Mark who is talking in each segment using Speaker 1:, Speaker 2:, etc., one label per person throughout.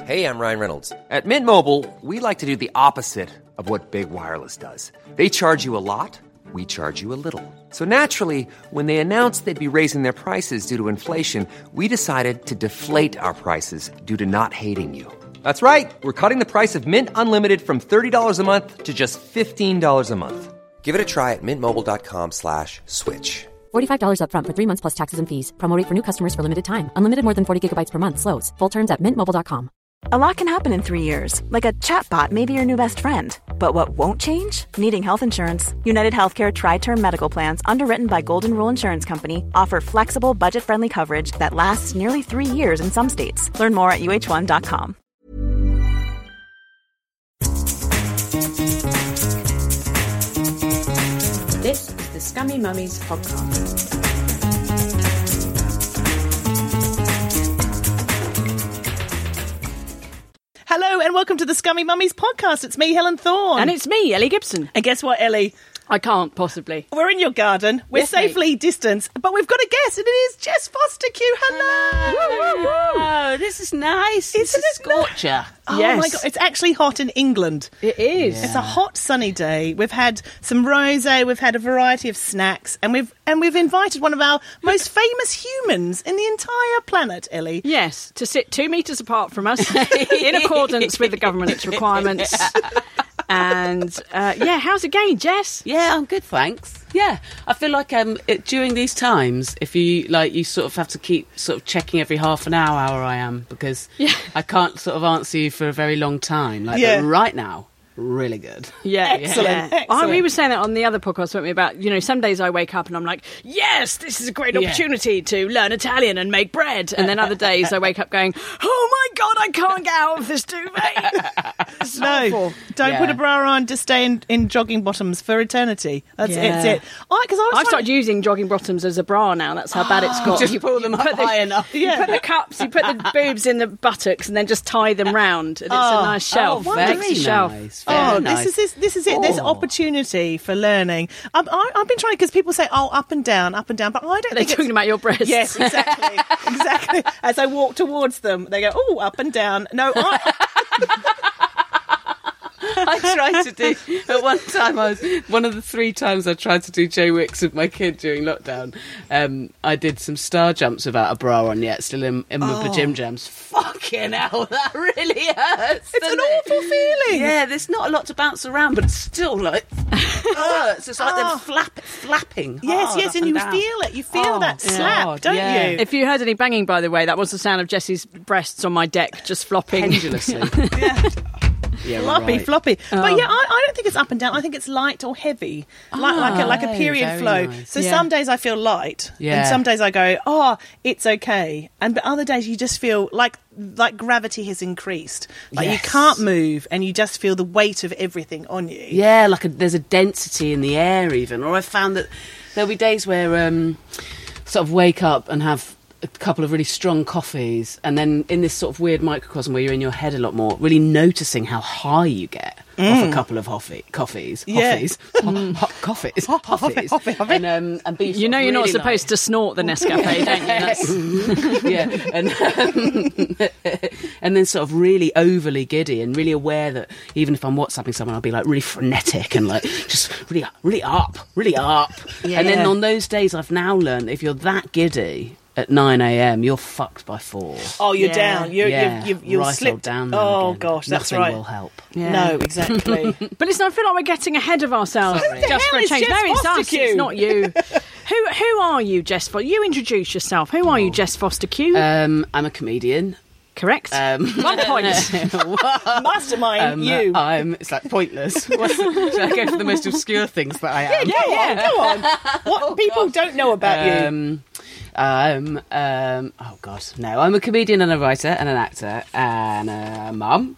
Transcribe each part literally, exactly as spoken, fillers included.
Speaker 1: Hey, I'm Ryan Reynolds. At Mint Mobile, we like to do the opposite of what Big Wireless does. They charge you a lot, we charge you a little. So naturally, when they announced they'd be raising their prices due to inflation, we decided to deflate our prices due to not hating you. That's right. We're cutting the price of Mint Unlimited from thirty dollars a month to just fifteen dollars a month. Give it a try at mintmobile.com slash switch.
Speaker 2: forty-five dollars up front for three months plus taxes and fees. Promo rate for new customers for limited time. Unlimited more than forty gigabytes per month. Slows full terms at mint mobile dot com.
Speaker 3: A lot can happen in three years, like a chatbot may be your new best friend. But what won't change? Needing health insurance. United Healthcare Tri-Term Medical Plans, underwritten by Golden Rule Insurance Company, offer flexible, budget-friendly coverage that lasts nearly three years in some states. Learn more at U H one dot com.
Speaker 4: This is the Scummy Mummies podcast.
Speaker 5: Hello and welcome to the Scummy Mummies podcast. It's me, Helen Thorne.
Speaker 4: And it's me, Ellie Gibson.
Speaker 5: And guess what, Ellie?
Speaker 4: I can't possibly.
Speaker 5: We're in your garden. We're
Speaker 4: Yes,
Speaker 5: safely
Speaker 4: mate.
Speaker 5: distanced, but we've got a guest, and it is Jess Fostekew. Hello.
Speaker 6: Oh, this is nice. It's
Speaker 5: Isn't
Speaker 6: a
Speaker 5: it
Speaker 6: scorcher.
Speaker 5: Oh
Speaker 4: Yes.
Speaker 5: my God, it's actually hot in England.
Speaker 4: It is.
Speaker 5: It's a hot, sunny day. We've had some rosé, we've had a variety of snacks, and we've and we've invited one of our most famous humans in the entire planet, Ellie.
Speaker 4: Yes, to sit two metres apart from us in accordance with the government's requirements. And, uh, yeah, how's it going, Jess?
Speaker 6: Yeah, I'm good, thanks. Yeah, I feel like um, it, during these times, if you like, you sort of have to keep sort of checking every half an hour how I am because
Speaker 4: Yeah.
Speaker 6: I can't sort of answer you for a very long time. Like
Speaker 5: Yeah.
Speaker 6: but right now, really good.
Speaker 4: Yeah,
Speaker 5: Excellent,
Speaker 4: yeah.
Speaker 5: excellent.
Speaker 4: Oh, we were saying that on the other podcast, weren't we, about, you know, some days I wake up and I'm like, yes, this is a great
Speaker 6: Yeah.
Speaker 4: opportunity to learn Italian and make bread. And then other days I wake up going, oh my God, I can't get out of this duvet. It's
Speaker 5: No,
Speaker 4: awful.
Speaker 5: don't
Speaker 6: Yeah.
Speaker 5: put a bra on. Just stay in, in jogging bottoms for eternity. That's
Speaker 4: Yeah.
Speaker 5: it's it. I, cause I was
Speaker 4: I've
Speaker 5: trying-
Speaker 4: started using jogging bottoms as a bra now. That's how bad it's got.
Speaker 6: Just
Speaker 4: You
Speaker 6: pull them up
Speaker 4: put the-
Speaker 6: high enough.
Speaker 4: You put the cups, you put the boobs in the buttocks, and then just tie them round. And it's
Speaker 5: Oh.
Speaker 4: a nice shelf.
Speaker 6: Oh,
Speaker 4: Dixie
Speaker 6: very
Speaker 4: shelf.
Speaker 6: nice. Very
Speaker 5: Oh,
Speaker 6: nice.
Speaker 5: this is this, this is it. There's
Speaker 6: Oh.
Speaker 5: opportunity for learning. I've, I, I've been trying because people say, "Oh, up and down, up and down," but I don't
Speaker 4: Are they
Speaker 5: think
Speaker 4: talking
Speaker 5: it's...
Speaker 4: about your breasts?
Speaker 5: Yes, exactly, exactly. As I walk towards them, they go, "Oh, up and down." No, I,
Speaker 6: I tried to do at one time. I was one of the three times I tried to do Jay Wicks with my kid during lockdown. Um, I did some star jumps without a bra on yet, still in, in my gym jams. Fucking hell, that really hurts.
Speaker 5: it's an awful feeling.
Speaker 6: Yeah, there's not a lot to bounce around, but it's still like hurts. It's like
Speaker 5: Oh.
Speaker 6: they're flap, flapping.
Speaker 5: Yes,
Speaker 6: hard
Speaker 5: yes,
Speaker 6: up
Speaker 5: and you
Speaker 6: down.
Speaker 5: feel it. You feel
Speaker 6: Oh,
Speaker 5: that slap,
Speaker 6: God,
Speaker 5: don't
Speaker 6: yeah.
Speaker 5: you?
Speaker 4: If you heard any banging, by the way, that was the sound of Jessie's breasts on my deck just flopping.
Speaker 6: Pendulously.
Speaker 5: yeah.
Speaker 6: Yeah,
Speaker 5: Floppy,
Speaker 6: right.
Speaker 5: floppy.
Speaker 4: Oh.
Speaker 5: But yeah, I, I don't think it's up and down. I think it's light or heavy, like like a, like a
Speaker 6: Oh,
Speaker 5: period
Speaker 6: very
Speaker 5: flow.
Speaker 6: nice.
Speaker 5: So
Speaker 4: Yeah.
Speaker 5: some days I feel light, and
Speaker 6: Yeah.
Speaker 5: some days I go, oh, it's okay. And but other days you just feel like like gravity has increased. Like
Speaker 6: Yes.
Speaker 5: you can't move, and you just feel the weight of everything on you.
Speaker 6: Yeah, like a, there's a density in the air even. Or I found that there'll be days where um, sort of wake up and have a couple of really strong coffees, and then in this sort of weird microcosm where you're in your head a lot more, really noticing how high you get off a couple of hoffee, coffees,
Speaker 5: Yeah.
Speaker 6: hoffies, ho- ho- coffees, hoffies,
Speaker 5: Hoffy, hoffy.
Speaker 6: and um, and be
Speaker 4: You
Speaker 6: sort
Speaker 4: know
Speaker 6: of
Speaker 4: you're not
Speaker 6: really
Speaker 4: supposed
Speaker 6: nice.
Speaker 4: to snort the Nescafe, don't you? That's,
Speaker 6: yeah, and um, and then sort of really overly giddy and really aware that even if I'm WhatsApping someone, I'll be like really frenetic and like just really, really up, really up.
Speaker 5: Yeah.
Speaker 6: And then on those days, I've now learned that if you're that giddy at nine a.m, you're fucked by four.
Speaker 5: Oh, you're
Speaker 4: Yeah.
Speaker 5: down. You're,
Speaker 6: yeah,
Speaker 5: you've, you've, you'll
Speaker 6: right
Speaker 5: slip
Speaker 6: old down. there
Speaker 5: Oh
Speaker 6: again.
Speaker 5: gosh, that's
Speaker 6: Nothing
Speaker 5: right.
Speaker 6: will help.
Speaker 5: No, exactly.
Speaker 4: but listen, I feel like we're getting ahead of ourselves
Speaker 6: Sorry.
Speaker 4: just
Speaker 5: Who the
Speaker 4: for
Speaker 5: hell
Speaker 4: a
Speaker 5: is
Speaker 4: change.
Speaker 5: Jess
Speaker 4: No, it's us.
Speaker 5: Fostekew?
Speaker 4: It's not you. who who are you, Jess Foster? You introduce yourself. Who are you, Jess Fostekew?
Speaker 6: Um, I'm a comedian.
Speaker 4: Correct.
Speaker 6: Um,
Speaker 4: One point.
Speaker 5: Mastermind,
Speaker 6: Um,
Speaker 5: you.
Speaker 6: I'm. It's like pointless. What's, should I go for the most obscure things that I am?
Speaker 5: yeah, yeah. Go on. What people don't know about you.
Speaker 6: Um, um, um, oh God, no! I'm a comedian and a writer and an actor and a mum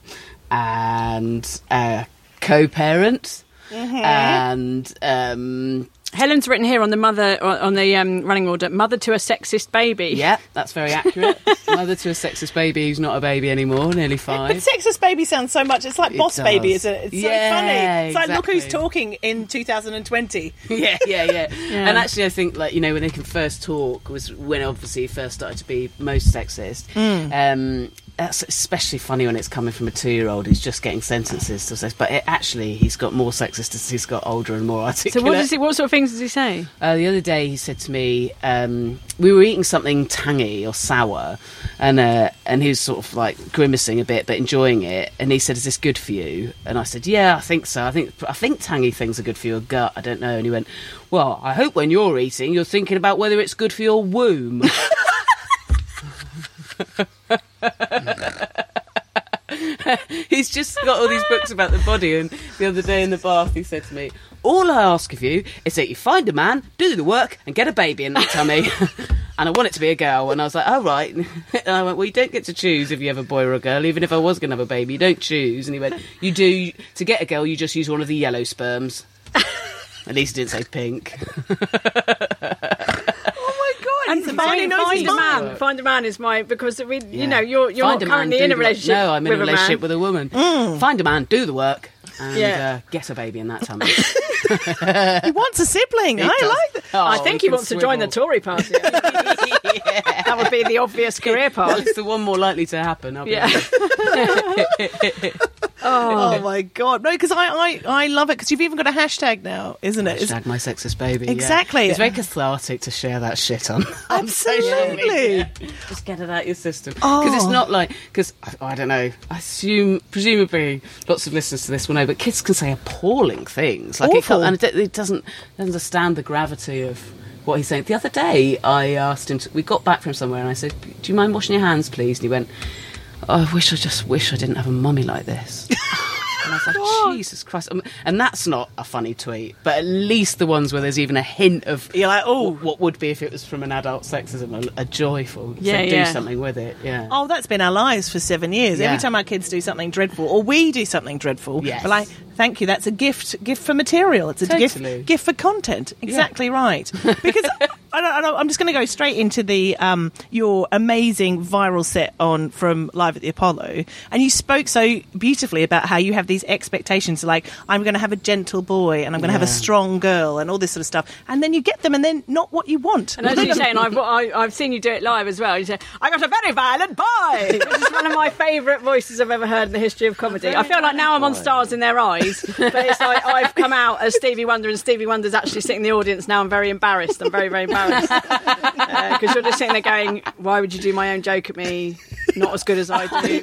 Speaker 6: and a co-parent and um,
Speaker 4: Helen's written here on the mother on the um, running order, mother to a sexist baby.
Speaker 6: yeah, that's very accurate. Mother to a sexist baby who's not a baby anymore, nearly
Speaker 5: But
Speaker 6: five.
Speaker 5: sexist baby sounds so much. It's like
Speaker 6: It
Speaker 5: boss baby,
Speaker 6: does.
Speaker 5: isn't it? It's
Speaker 6: Yeah,
Speaker 5: so funny. It's like look who's
Speaker 6: exactly.
Speaker 5: talking in two thousand twenty.
Speaker 6: yeah, yeah, yeah,
Speaker 4: Yeah.
Speaker 6: And actually, I think like you know when they can first talk was when obviously it first started to be most sexist. Um, that's especially funny when it's coming from a two-year-old who's just getting sentences to say. But it, actually, he's got more sexist as he's got older and more articulate.
Speaker 4: So what does he? What sort of things does he say?
Speaker 6: Uh, the other day, he said to me, um, we were eating something tangy or sour, and uh, and he was sort of like grimacing a bit, but enjoying it. And he said, "Is this good for you?" And I said, "Yeah, I think so. I think I think tangy things are good for your gut. I don't know." And he went, "Well, I hope when you're eating, you're thinking about whether it's good for your womb." He's just got all these books about the body, and the other day in the bath he said to me, "All I ask of you is that you find a man, do the work and get a baby in that tummy." And I want it to be a girl. And I was like, "Oh right." And I went, "Well, you don't get to choose if you have a boy or a girl, even if I was going to have a baby, you don't choose." And he went, "You do. To get a girl, you just use one of the yellow sperms." At least he didn't say pink.
Speaker 4: And
Speaker 5: He's a
Speaker 4: find,
Speaker 5: man who knows
Speaker 4: find
Speaker 5: his
Speaker 4: a
Speaker 5: mind.
Speaker 4: man. Find a man is my because we,
Speaker 6: Yeah.
Speaker 4: you know, you're you're
Speaker 6: Find
Speaker 4: not
Speaker 6: a man,
Speaker 4: currently
Speaker 6: do
Speaker 4: in a
Speaker 6: the work.
Speaker 4: relationship.
Speaker 6: No, I'm in
Speaker 4: with
Speaker 6: a relationship
Speaker 4: man.
Speaker 6: with a woman. Find a man, do the work, and
Speaker 4: Yeah.
Speaker 6: uh, get a baby in that tummy.
Speaker 5: He wants a sibling. I
Speaker 6: does.
Speaker 5: like that.
Speaker 6: Oh,
Speaker 4: I think he
Speaker 6: can
Speaker 4: wants to join the
Speaker 6: swivel.
Speaker 4: Tory party. That would be the obvious career
Speaker 6: Well,
Speaker 4: path.
Speaker 6: it's the one more likely to happen. I'll be
Speaker 4: Yeah.
Speaker 6: honest.
Speaker 5: Oh my god, no! Because I, I, I love it because you've even got a hashtag now, isn't it? It's-
Speaker 6: Hashtag my sexist baby. yeah.
Speaker 5: Exactly.
Speaker 6: It's very cathartic to share that shit on. on social
Speaker 5: Absolutely.
Speaker 6: media. Just get it out your system. Because
Speaker 5: Oh.
Speaker 6: it's not like because I, I don't know. I assume presumably lots of listeners to this will know, but kids can say appalling things. Like it,
Speaker 5: Awful.
Speaker 6: can't, and it, it doesn't understand the gravity of what he's saying. The other day, I asked him. To, we got back from somewhere, and I said, "Do you mind washing your hands, please?" And he went, "Oh, I wish I just wish I didn't have a mummy like this." And I was like, Jesus Christ. Um, And that's not a funny tweet, but at least the ones where there's even a hint of
Speaker 5: You're like, oh.
Speaker 6: what, what would be if it was from an adult sexism, a, a joyful.
Speaker 4: Yeah,
Speaker 6: so do
Speaker 4: yeah.
Speaker 6: something with it, yeah.
Speaker 5: Oh, that's been our lives for seven years.
Speaker 6: Yeah.
Speaker 5: Every time our kids do something dreadful, or we do something dreadful,
Speaker 6: Yes.
Speaker 5: we're like, thank you, that's a gift gift for material. It's a
Speaker 6: Totally.
Speaker 5: gift gift for content. Exactly right. Because I don't, I don't, I'm just going to go straight into the um, your amazing viral set on from Live at the Apollo, and you spoke so beautifully about how you have these expectations, like I'm going to have a gentle boy and I'm going to have a
Speaker 6: Yeah.
Speaker 5: strong girl and all this sort of stuff, and then you get them, and then not what you want.
Speaker 4: And as you say, and I've, I, I've seen you do it live as well. You say, "I got a very violent boy," which is one of my favourite voices I've ever heard in the history of comedy. I feel like now I'm on Stars in Their Eyes, but it's like I've come out as Stevie Wonder, and Stevie Wonder's actually sitting in the audience now. I'm very embarrassed. I'm very, very embarrassed because uh, you're just sitting there going, "Why would you do my own joke at me? Not as good as I do."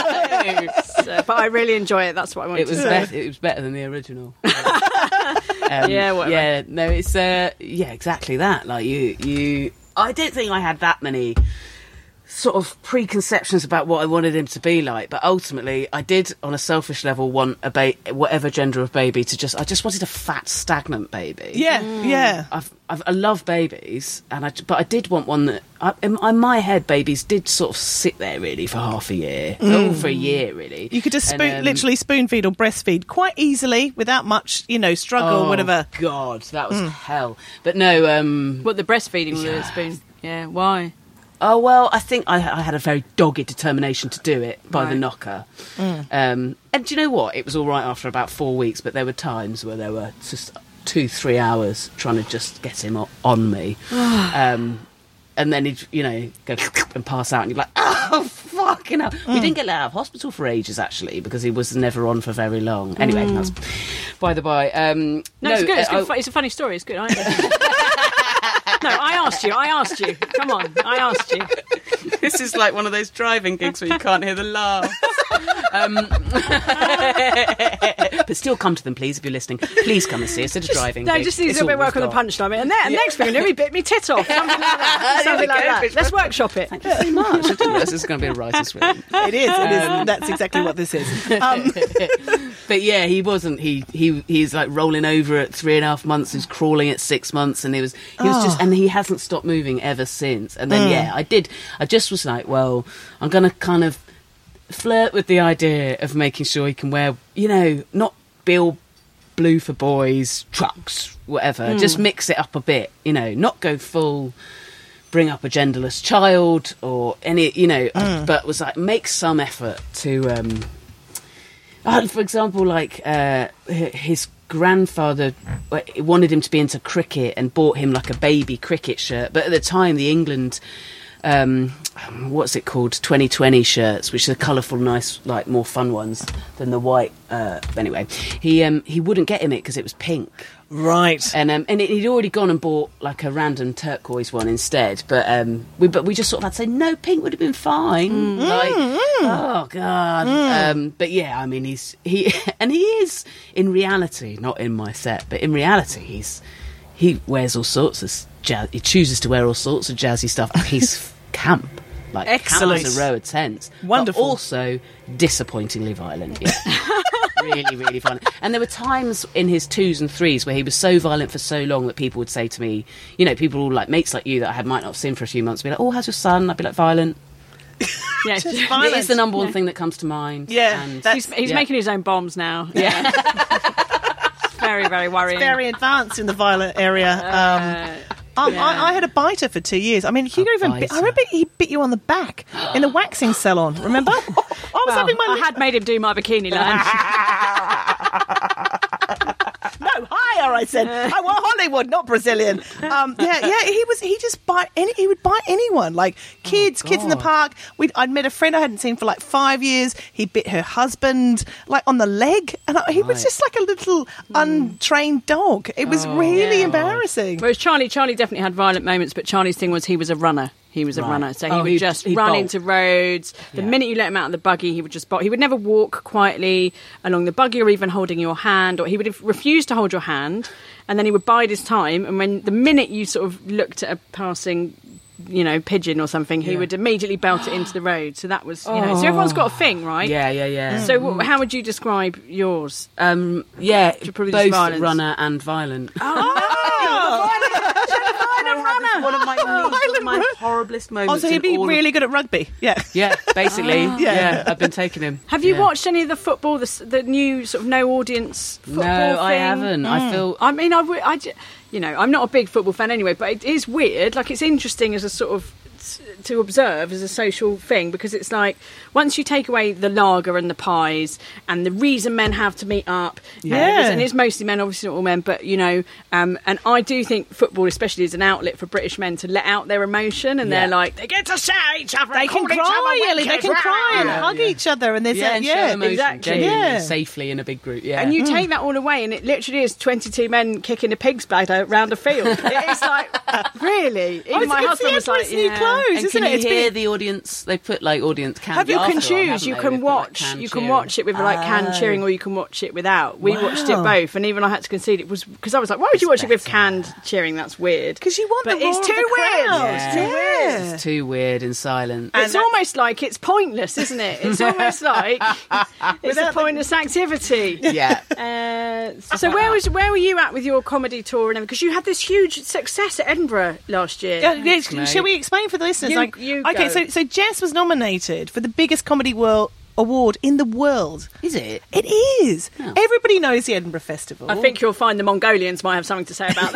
Speaker 4: So, but I really enjoy it. That's what I wanted
Speaker 6: It was
Speaker 4: to say.
Speaker 6: better. It was better than the original. um,
Speaker 4: Yeah, whatever.
Speaker 6: yeah. No, it's uh, yeah, exactly that. Like you, you. I don't think I had that many sort of preconceptions about what I wanted him to be like, but ultimately, I did, on a selfish level, want a ba- whatever gender of baby to just. I just wanted a fat, stagnant baby.
Speaker 5: yeah, yeah.
Speaker 6: I've, I've, I love babies, and I, but I did want one that, I, in, in my head, babies did sort of sit there really for half a year, oh, for a year really.
Speaker 5: You could just spoon,
Speaker 6: And, um,
Speaker 5: literally spoon feed or breastfeed quite easily without much, you know, struggle or
Speaker 6: oh,
Speaker 5: whatever.
Speaker 6: God, that was hell. But no, um,
Speaker 4: What, the breastfeeding with a spoon? Yeah, why?
Speaker 6: oh well, I think I, I had a very dogged determination to do it by the
Speaker 4: Right.
Speaker 6: knocker. Um, and do you know what? It was all right after about four weeks, but there were times where there were just two, three hours trying to just get him o- on me. um, and then he'd, you know, go and pass out, and you're like, oh, fucking hell. We didn't get let out of hospital for ages, actually, because he was never on for very long. Anyway, that's by the by. Um,
Speaker 4: No, it's good. It's,
Speaker 6: uh,
Speaker 4: good. fu- it's a funny story. It's good. I No, I asked you. I asked you. Come on, I asked you.
Speaker 6: This is like one of those driving gigs where you can't hear the laugh. Um, but still come to them, please, if you're listening. Please come and see us at a driving
Speaker 4: No,
Speaker 6: gig.
Speaker 4: just needs
Speaker 6: It's
Speaker 4: a bit
Speaker 6: all
Speaker 4: of work on
Speaker 6: we've
Speaker 4: the
Speaker 6: got.
Speaker 4: punchline. And then next thing you know, he bit me tit off. Something like that. Something
Speaker 6: There
Speaker 4: like
Speaker 6: we go,
Speaker 4: that.
Speaker 6: bitch.
Speaker 4: Let's workshop it.
Speaker 6: Thank you very much. I didn't realise this is going to be a writer's room.
Speaker 5: It is. It is. That's exactly what this is. Um,
Speaker 6: But yeah, he wasn't. He he he's like rolling over at three and a half months. He's crawling at six months, and he was he was just, and he hasn't stopped moving ever since. And then yeah, I did. I just was like, well, I'm going to kind of flirt with the idea of making sure he can wear, you know, not Bill Blue for boys, trucks, whatever. Just mix it up a bit, you know, not go full. Bring up a genderless child or any, you know, but was like make some effort to. Um, Uh, for example, like uh, h- his grandfather uh, wanted him to be into cricket and bought him like a baby cricket shirt. But at the time, the England um, what's it called? twenty twenty shirts, which are colourful, nice, like more fun ones than the white. Uh, anyway, he um, he wouldn't get him it because it was pink.
Speaker 5: Right.
Speaker 6: And um, and he'd already gone and bought like a random turquoise one instead. But um, we but we just sort of had to say no, pink would have been fine.
Speaker 5: Mm.
Speaker 6: Like,
Speaker 5: Mm.
Speaker 6: oh god.
Speaker 5: Mm.
Speaker 6: Um, but yeah, I mean he's he and he is in reality, not in my set, but in reality he's he wears all sorts of jazz. He chooses to wear all sorts of jazzy stuff. He's camp. Like
Speaker 5: Excellent.
Speaker 6: Camp is a row of tents.
Speaker 5: Wonderful.
Speaker 6: But also disappointingly violent. Yeah. Really, really fun. And there were times in his twos and threes where he was so violent for so long that people would say to me, you know, people all like mates like you that I had might not have seen for a few months, be like, "Oh, how's your son?" I'd be like, "Violent."
Speaker 4: Yeah,
Speaker 5: Just
Speaker 6: It
Speaker 5: violent.
Speaker 6: is the number one
Speaker 4: Yeah.
Speaker 6: thing that comes to mind.
Speaker 5: Yeah,
Speaker 6: and
Speaker 5: that's-
Speaker 4: He's, he's
Speaker 6: yeah.
Speaker 4: making his own bombs now.
Speaker 6: Yeah.
Speaker 4: It's very, very worrying.
Speaker 5: very advanced in the violent area. Um,
Speaker 4: Uh,
Speaker 5: um,
Speaker 4: yeah.
Speaker 5: I, I had a biter for two years. I mean, Hugo
Speaker 6: A
Speaker 5: even bit, I
Speaker 6: biter.
Speaker 5: remember he bit you on the back in the waxing salon. Remember? I was
Speaker 4: well,
Speaker 5: having my
Speaker 4: I had made him do my bikini line.
Speaker 5: no higher. I said I want Hollywood, not Brazilian. Um, yeah, yeah. He was. He just bite. Any, he would bite anyone, like kids, kids in the
Speaker 6: God.
Speaker 5: park. We'd, I'd met a friend I hadn't seen for like five years. He bit her husband, like on the leg, and I, he was
Speaker 6: Right.
Speaker 5: just like a little untrained dog. It was really
Speaker 4: Yeah.
Speaker 5: embarrassing.
Speaker 4: Whereas Charlie, Charlie definitely had violent moments, but Charlie's thing was he was a runner. He was a
Speaker 6: Right.
Speaker 4: runner, so he
Speaker 6: Oh,
Speaker 4: would
Speaker 6: he'd-
Speaker 4: just
Speaker 6: he'd
Speaker 4: run
Speaker 6: bolt.
Speaker 4: into roads. The
Speaker 6: Yeah.
Speaker 4: minute you let him out of the buggy, he would just bolt. He would never walk quietly along the buggy or even holding your hand, or he would refuse to hold your hand, and then he would bide his time. And when the minute you sort of looked at a passing, you know, pigeon or something, he
Speaker 6: Yeah.
Speaker 4: would immediately belt it into the road. So that was, you know, so everyone's got a thing, right?
Speaker 6: Yeah, yeah, yeah.
Speaker 4: So wh- how would you describe yours?
Speaker 6: Um, yeah,
Speaker 4: probably just
Speaker 6: both
Speaker 4: violence.
Speaker 6: runner and violent.
Speaker 5: Oh.
Speaker 6: One of my, one of my horriblest moments.
Speaker 5: Oh, so he'd
Speaker 6: in
Speaker 5: be
Speaker 6: all of-
Speaker 5: really good at rugby. Yeah.
Speaker 6: Yeah, basically.
Speaker 5: Yeah.
Speaker 6: yeah. I've been taking him.
Speaker 4: Have you
Speaker 6: Yeah.
Speaker 4: watched any of the football, the, s- the new sort of no audience football
Speaker 6: No, I
Speaker 4: thing?
Speaker 6: haven't. I feel.
Speaker 4: I mean, I, w- I j- you know, I'm not a big football fan anyway, but it is weird. Like, it's interesting as a sort of s- to observe as a social thing, because it's like once you take away the lager and the pies and the reason men have to meet up,
Speaker 5: Yeah.
Speaker 4: uh, and it's mostly men, obviously not all men, but you know, um, and I do think football, especially, is an outlet for British men to let out their emotion, and
Speaker 6: Yeah.
Speaker 4: they're like they get to say each other,
Speaker 5: They
Speaker 4: and
Speaker 5: can
Speaker 4: call each other
Speaker 5: cry, Ellie. They
Speaker 4: wicked,
Speaker 5: can cry and
Speaker 4: rah.
Speaker 5: hug each other, and there's
Speaker 6: Yeah,
Speaker 5: a,
Speaker 6: and
Speaker 5: yeah,
Speaker 6: show emotion
Speaker 4: exactly.
Speaker 6: genuinely,
Speaker 5: Yeah.
Speaker 6: safely in a big group. Yeah,
Speaker 4: And you take that all away, and it literally is twenty-two men kicking a pig's bladder round a field. It's like, really? Even
Speaker 5: it's-
Speaker 4: my
Speaker 5: it's
Speaker 4: husband
Speaker 5: the
Speaker 4: was like,
Speaker 5: Emperor's New
Speaker 4: yeah.
Speaker 5: Clothes,
Speaker 6: And
Speaker 5: isn't
Speaker 6: can
Speaker 5: it?
Speaker 6: you
Speaker 5: It's
Speaker 6: hear
Speaker 5: been-
Speaker 6: the audience? They put like audience canned.
Speaker 4: Have you can
Speaker 6: after on,
Speaker 4: choose.
Speaker 6: haven't
Speaker 4: You
Speaker 6: they?
Speaker 4: can
Speaker 6: They've put, like,
Speaker 4: watch.
Speaker 6: canned
Speaker 4: You can
Speaker 6: cheering.
Speaker 4: watch it with like canned
Speaker 6: Ah.
Speaker 4: cheering, or you can watch it without. We watched it
Speaker 5: Wow.
Speaker 4: both, and even I had to concede it was because I was like, why would you watch it with
Speaker 6: better.
Speaker 4: canned cheering? That's weird.
Speaker 5: Because you want
Speaker 4: But
Speaker 5: the roar
Speaker 4: it's
Speaker 5: of
Speaker 4: too
Speaker 5: the
Speaker 4: weird.
Speaker 5: crowd.
Speaker 4: It's too
Speaker 5: Yeah.
Speaker 6: It's too weird and silent.
Speaker 5: And
Speaker 4: It's
Speaker 5: that-
Speaker 4: almost like it's pointless, isn't it? It's almost like it's
Speaker 5: Without
Speaker 4: a
Speaker 5: the-
Speaker 4: pointless activity.
Speaker 6: yeah.
Speaker 4: Uh, so where was where were you at with your comedy tour and everything? Because you had this huge success at Edinburgh last year.
Speaker 5: Yeah, yeah,
Speaker 6: mate.
Speaker 5: shall we explain for the listeners?
Speaker 4: You-
Speaker 5: like,
Speaker 4: you
Speaker 5: okay,
Speaker 4: go.
Speaker 5: so so Jess was nominated for the biggest comedy world award in the world.
Speaker 6: Is it?
Speaker 5: It is. Everybody knows the Edinburgh Festival.
Speaker 4: I think you'll find the Mongolians might have something to say about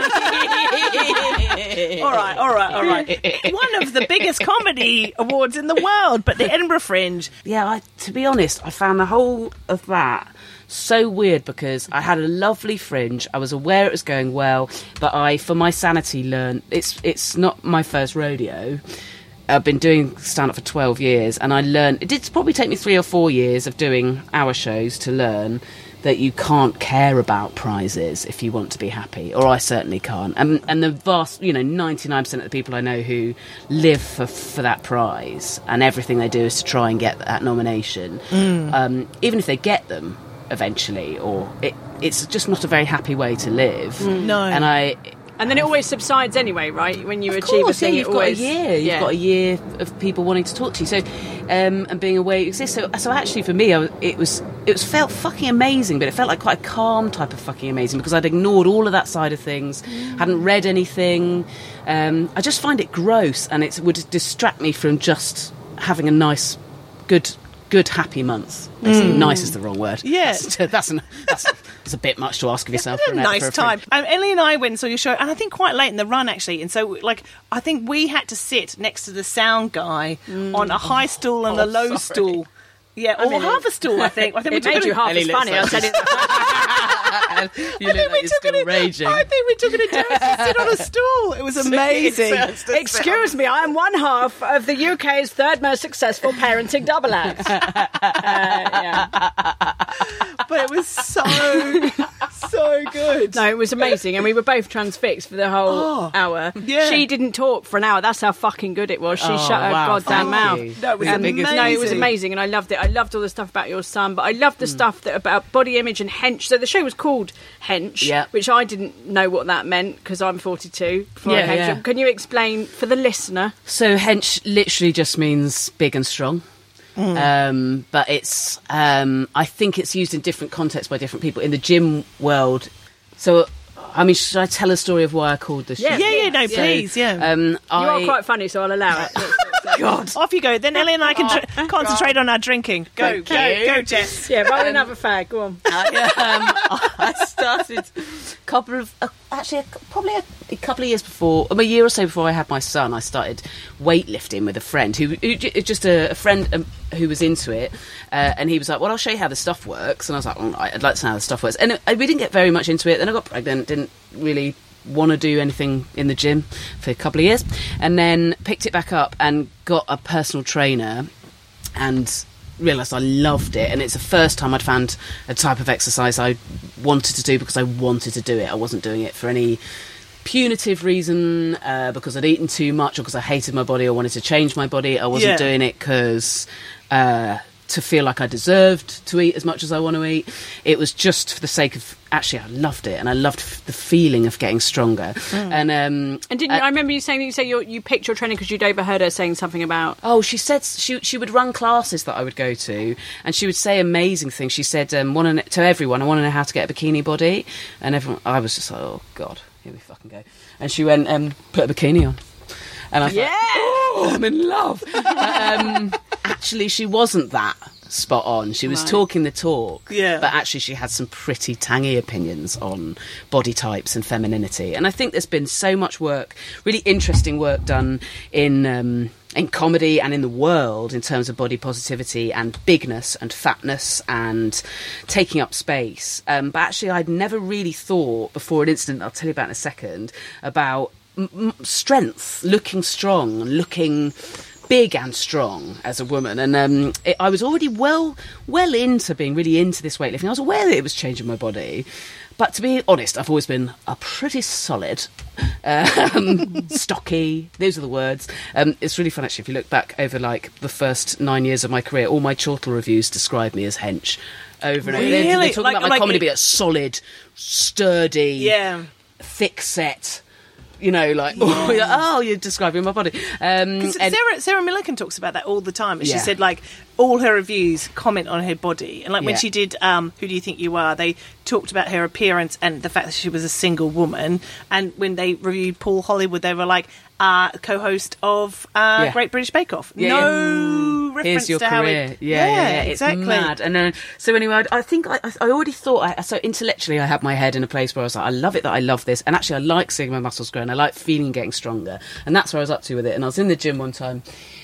Speaker 4: that.
Speaker 5: All right, all right, all right. One of the biggest comedy awards in the world, but the Edinburgh Fringe.
Speaker 6: Yeah, I, to be honest, I found the whole of that so weird because I had a lovely fringe. I was aware it was going well, but I, for my sanity, learned it's it's not my first rodeo. I've been doing stand-up for twelve years, and I learned... It did probably take me three or four years of doing hour shows to learn that you can't care about prizes if you want to be happy, or I certainly can't. And, and the vast, you know, ninety-nine percent of the people I know who live for, for that prize, and everything they do is to try and get that nomination, um, even if they get them eventually, or it, it's just not a very happy way to live.
Speaker 5: No.
Speaker 6: And I...
Speaker 4: And then it always subsides anyway, right? When you
Speaker 6: Of
Speaker 4: achieve
Speaker 6: course,
Speaker 4: a thing,
Speaker 6: yeah, you've
Speaker 4: it
Speaker 6: got
Speaker 4: always,
Speaker 6: a year. You've
Speaker 4: yeah.
Speaker 6: got a year of people wanting to talk to you. So, um, and being aware it exists. So, so actually, for me, I was, it was it was felt fucking amazing, but it felt like quite a calm type of fucking amazing because I'd ignored all of that side of things, hadn't read anything. Um, I just find it gross, and it would distract me from just having a nice, good. Good happy month. Basically, nice is the wrong word.
Speaker 5: Yeah.
Speaker 6: that's that's, an, that's, that's a bit much to ask of yourself.
Speaker 5: Had
Speaker 6: for
Speaker 5: a
Speaker 6: an
Speaker 5: nice
Speaker 6: for a
Speaker 5: time.
Speaker 6: friend.
Speaker 5: Um, Ellie and I went and saw your show, and I think quite late in the run actually. And so, like, I think we had to sit next to the sound guy on a high stool and
Speaker 6: Oh,
Speaker 5: a low
Speaker 6: sorry.
Speaker 5: stool. Yeah, or
Speaker 4: mean,
Speaker 5: half a stool. I think. I think
Speaker 4: It
Speaker 5: we
Speaker 4: made
Speaker 5: took
Speaker 4: you
Speaker 5: a-
Speaker 4: half
Speaker 6: Ellie
Speaker 4: as
Speaker 6: looks
Speaker 4: funny.
Speaker 6: like
Speaker 4: I said it.
Speaker 6: You look like you're still
Speaker 5: it,
Speaker 6: raging.
Speaker 5: I think we took it down to sit on a stool. It was amazing.
Speaker 4: Excuse me, I'm one half of the U K's third most successful parenting double act. uh, yeah.
Speaker 5: But it was so, so good.
Speaker 4: No, it was amazing, and we were both transfixed for the whole
Speaker 5: Oh,
Speaker 4: hour.
Speaker 5: yeah.
Speaker 4: She didn't talk for an hour. That's how fucking good it was. She
Speaker 6: Oh,
Speaker 4: shut her
Speaker 6: wow,
Speaker 4: goddamn
Speaker 6: thank
Speaker 4: mouth.
Speaker 6: you.
Speaker 5: That was
Speaker 4: Um,
Speaker 5: amazing.
Speaker 4: No, it was amazing, and I loved it. I loved all the stuff about your son, but I loved the
Speaker 6: Mm.
Speaker 4: stuff that about body image and hench. So the show was called Hench,
Speaker 6: Yeah.
Speaker 4: which I didn't know what that meant because I'm forty-two. before I
Speaker 6: Yeah,
Speaker 4: came to-
Speaker 6: yeah.
Speaker 4: Can you explain for the listener?
Speaker 6: So hench literally just means big and strong. Um, but it's, um, I think it's used in different contexts by different people in the gym world. So, I mean, should I tell a story of why I called the show?
Speaker 4: Yeah.
Speaker 5: Yeah, yeah, no,
Speaker 4: So,
Speaker 5: please, yeah.
Speaker 6: Um,
Speaker 4: You
Speaker 6: I,
Speaker 4: are quite funny, so I'll allow it.
Speaker 6: God.
Speaker 5: Off you go. Then Ellie and I can tr- concentrate on our drinking. Go,
Speaker 6: Thank
Speaker 5: go,
Speaker 6: you.
Speaker 5: go, Jess.
Speaker 4: Yeah, roll another fag. Go on.
Speaker 6: I, um, I started a couple of uh, actually a, probably a, a couple of years before, um, a year or so before I had my son. I started weightlifting with a friend who, who j- just a, a friend um, who was into it, uh, and he was like, "Well, I'll show you how the stuff works." And I was like, well, "I'd like to know how the stuff works." And uh, we didn't get very much into it. Then I got pregnant. Didn't really want to do anything in the gym for a couple of years, and then picked it back up and got a personal trainer and realised I loved it. And it's the first time I'd found a type of exercise I wanted to do because I wanted to do it. I wasn't doing it for any punitive reason, uh, because I'd eaten too much or because I hated my body or wanted to change my body. I wasn't
Speaker 5: Yeah.
Speaker 6: doing it because uh, to feel like I deserved to eat as much as I want to eat. It was just for the sake of, actually I loved it, and I loved f- the feeling of getting stronger. And um,
Speaker 4: And didn't
Speaker 6: uh,
Speaker 4: you, I remember you saying that you say you you picked your trainer because you'd overheard her saying something about.
Speaker 6: Oh, she said she she would run classes that I would go to, and she would say amazing things. She said, um, "Want to to everyone, I want to know how to get a bikini body," and everyone, I was just like, "Oh God, here we fucking go." And she went, um, "Put a bikini on," and I thought,
Speaker 4: Yeah!
Speaker 6: "Oh, I'm in love." But, um, actually, she wasn't that spot on. She was
Speaker 4: Right.
Speaker 6: talking the talk,
Speaker 5: Yeah.
Speaker 6: but actually she had some pretty tangy opinions on body types and femininity. And I think there's been so much work, really interesting work done in um, in comedy and in the world in terms of body positivity and bigness and fatness and taking up space. Um, but actually I'd never really thought before an incident I'll tell you about in a second about m- m- strength, looking strong, looking big and strong as a woman. And um, it, I was already well well into being really into this weightlifting. I was aware that it was changing my body, but to be honest, I've always been a pretty solid, um, stocky, those are the words. Um, it's really fun actually if you look back over like the first nine years of my career, all my chortle reviews describe me as hench over and over. They're, they're
Speaker 5: Really?
Speaker 6: talking
Speaker 5: Like-
Speaker 6: about my
Speaker 5: like
Speaker 6: comedy
Speaker 5: it-
Speaker 6: being a solid, sturdy,
Speaker 5: Yeah.
Speaker 6: thick set, you know, like, oh, you're, oh, you're describing my body. Um,
Speaker 5: Because
Speaker 6: and-
Speaker 5: Sarah, Sarah Millican talks about that all the time. And She
Speaker 6: Yeah.
Speaker 5: said, like, all her reviews comment on her body. And, like, when
Speaker 6: Yeah.
Speaker 5: she did um, Who Do You Think You Are, they talked about her appearance and the fact that she was a single woman. And when they reviewed Paul Hollywood, they were like, uh, co-host of uh,
Speaker 6: Yeah.
Speaker 5: Great British Bake Off.
Speaker 6: Yeah,
Speaker 5: no reference
Speaker 6: Here's your
Speaker 5: to how
Speaker 6: career.
Speaker 5: it...
Speaker 6: yeah, yeah, yeah, it's
Speaker 5: exactly.
Speaker 6: mad. And uh, so anyway, I, I think I, I already thought. I, so intellectually, I had my head in a place where I was like, I love it that I love this, and actually, I like seeing my muscles grow, and I like feeling getting stronger, and that's where I was up to with it. And I was in the gym one time.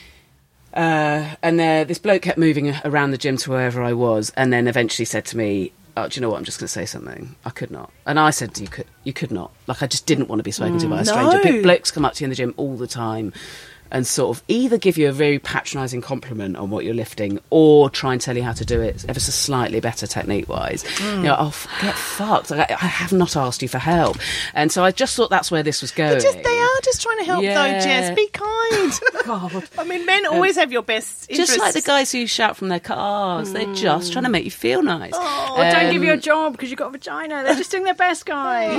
Speaker 6: Uh, and uh, this bloke kept moving around the gym to wherever I was, and then eventually said to me, "Oh, do you know what? I'm just going to say something. I could not." And I said, "You could, you could not." Like, I just didn't want to be spoken to by a stranger.
Speaker 5: no.
Speaker 6: Big blokes come up to you in the gym all the time and sort of either give you a very patronising compliment on what you're lifting or try and tell you how to do it ever so slightly better technique-wise.
Speaker 5: Mm.
Speaker 6: You know, oh, f- get fucked. Like, I, I have not asked you for help. And so I just thought that's where this was going.
Speaker 5: But just, they are just trying to help, though,
Speaker 6: Yeah.
Speaker 5: Jess. Be kind.
Speaker 6: God.
Speaker 5: I mean, men always have your best interests.
Speaker 6: Just like the guys who shout from their cars. They're just trying to make you feel nice.
Speaker 5: Oh,
Speaker 4: Or don't give you a
Speaker 6: Um,
Speaker 4: job because you've got a vagina. They're just doing their best, guys.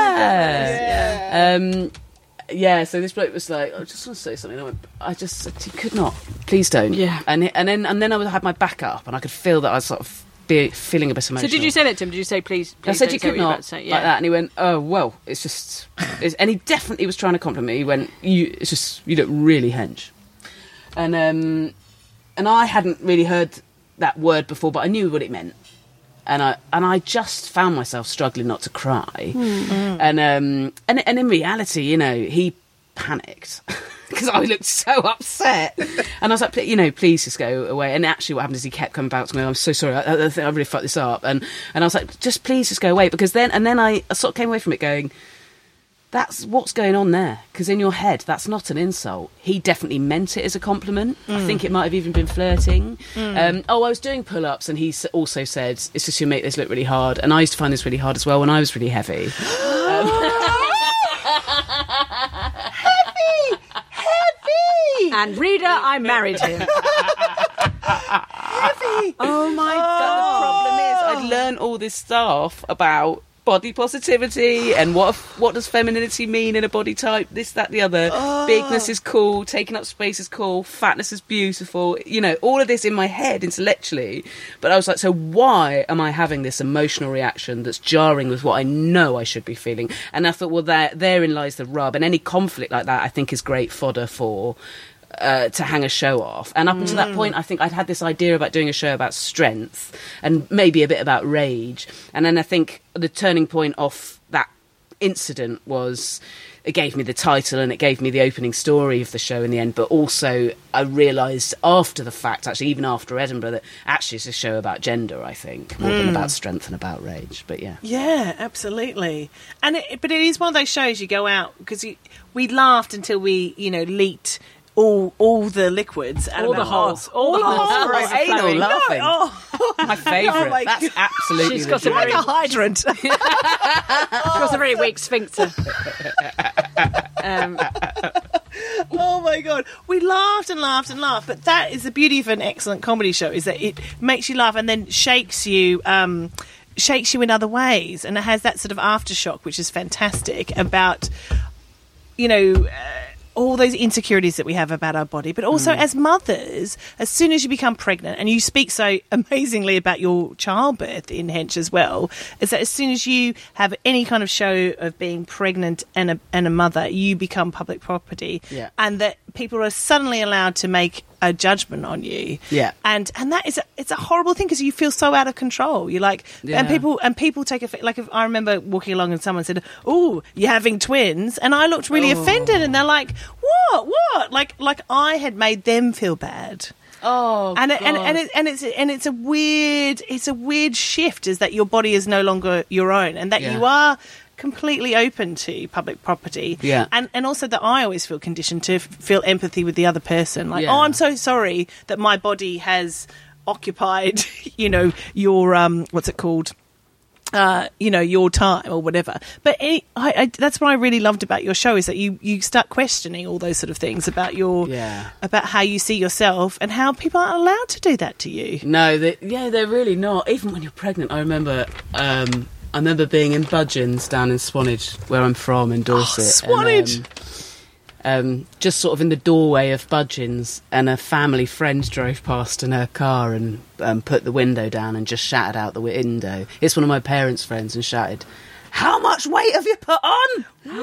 Speaker 6: Yeah. Um, yeah, so this bloke was like, I just want to say something. I, went, I just said, you could not. Please don't.
Speaker 4: Yeah.
Speaker 6: And and then and then I would have my back up and I could feel that I was sort of be, feeling a bit
Speaker 4: So
Speaker 6: emotional.
Speaker 4: did you say that to him? Did you say, please,
Speaker 6: I
Speaker 4: please
Speaker 6: said
Speaker 4: don't
Speaker 6: you
Speaker 4: say
Speaker 6: could
Speaker 4: what you're about
Speaker 6: not
Speaker 4: to say?
Speaker 6: like
Speaker 4: Yeah.
Speaker 6: that, and he went, "Oh well, it's just," it's, and he definitely was trying to compliment me. He went, "You, it's just you look really hench," and um, and I hadn't really heard that word before, but I knew what it meant, and I and I just found myself struggling not to cry, and um, and and in reality, you know, he panicked. because I looked so upset. And I was like, you know, please just go away. And actually what happened is he kept coming back to me, I'm so sorry, I, I think I really fucked this up. And, and I was like, just please just go away. Because then, and then I, I sort of came away from it going, that's what's going on there. Because in your head, that's not an insult. He definitely meant it as a compliment. Mm. I think it might have even been flirting. Mm. Um, oh, I was doing pull-ups and he also said, it's just you make this look really hard. And I used to find this really hard as well when I was really heavy. um,
Speaker 5: heavy! Heavy!
Speaker 4: And reader, I married him.
Speaker 5: Heavy!
Speaker 6: Oh my God. But the problem is I'd learned all this stuff about body positivity and what what does femininity mean in a body type, this, that, the other. Oh. Bigness is cool, taking up space is cool, fatness is beautiful, you know, all of this in my head intellectually. But I was like, so why am I having this emotional reaction that's jarring with what I know I should be feeling? And I thought, well, there, therein lies the rub. And any conflict like that I think is great fodder for Uh, to hang a show off. And up until that point, I think I'd had this idea about doing a show about strength and maybe a bit about rage. And then I think the turning point off that incident was it gave me the title and it gave me the opening story of the show in the end. But also I realised after the fact, actually even after Edinburgh, that actually it's a show about gender, I think, more mm. than about strength and about rage. But yeah.
Speaker 5: Yeah, absolutely. And it, but it is one of those shows you go out because we laughed until we, you know, leaked all all the liquids out
Speaker 4: all
Speaker 5: of
Speaker 4: the
Speaker 5: our
Speaker 4: holes all, all the holes,
Speaker 6: holes. Oh, anal laughing.
Speaker 5: No, oh.
Speaker 6: My favourite.
Speaker 5: Oh my
Speaker 6: That's
Speaker 5: God.
Speaker 6: absolutely
Speaker 4: She's
Speaker 6: the
Speaker 4: got a
Speaker 6: dream.
Speaker 5: like a hydrant.
Speaker 4: She's got a very weak sphincter. um,
Speaker 5: Oh my God, we laughed and laughed and laughed, but that is the beauty of an excellent comedy show, is that it makes you laugh and then shakes you um shakes you in other ways, and it has that sort of aftershock which is fantastic about, you know, uh, all those insecurities that we have about our body, but also mm. as mothers, as soon as you become pregnant, and you speak so amazingly about your childbirth in Hench as well, is that as soon as you have any kind of show of being pregnant and a, and a mother, you become public property.
Speaker 6: Yeah.
Speaker 5: And that people are suddenly allowed to make a judgment on you.
Speaker 6: Yeah.
Speaker 5: And and that is a, it's a horrible thing because you feel so out of control. You're like,
Speaker 6: yeah.
Speaker 5: and people and people take a like. If I remember walking along and someone said, "Oh, you're having twins," and I looked really
Speaker 6: oh.
Speaker 5: offended, and they're like, "What? What?" Like like I had made them feel bad.
Speaker 6: Oh,
Speaker 5: and it,
Speaker 6: God.
Speaker 5: and and, it, and it's and it's a weird it's a weird shift, is that your body is no longer your own, and that
Speaker 6: yeah.
Speaker 5: you are completely open to public property.
Speaker 6: Yeah.
Speaker 5: And and also that I always feel conditioned to f- feel empathy with the other person. Like,
Speaker 6: yeah.
Speaker 5: oh, I'm so sorry that my body has occupied, you know, your, um, what's it called? Uh, you know, your time or whatever. But any, I, I, that's what I really loved about your show, is that you, you start questioning all those sort of things about your,
Speaker 6: yeah.
Speaker 5: about how you see yourself and how people aren't allowed to do that to you.
Speaker 6: No, they, yeah, they're really not. Even when you're pregnant, I remember... Um, I remember being in Budgeons down in Swanage, where I'm from, in Dorset.
Speaker 5: Oh, Swanage!
Speaker 6: And, um, um, just sort of in the doorway of Budgeons, and a family friend drove past in her car and um, put the window down and just shouted out the window. It's one of my parents' friends, and shouted, "How much weight have you put on?" Like, and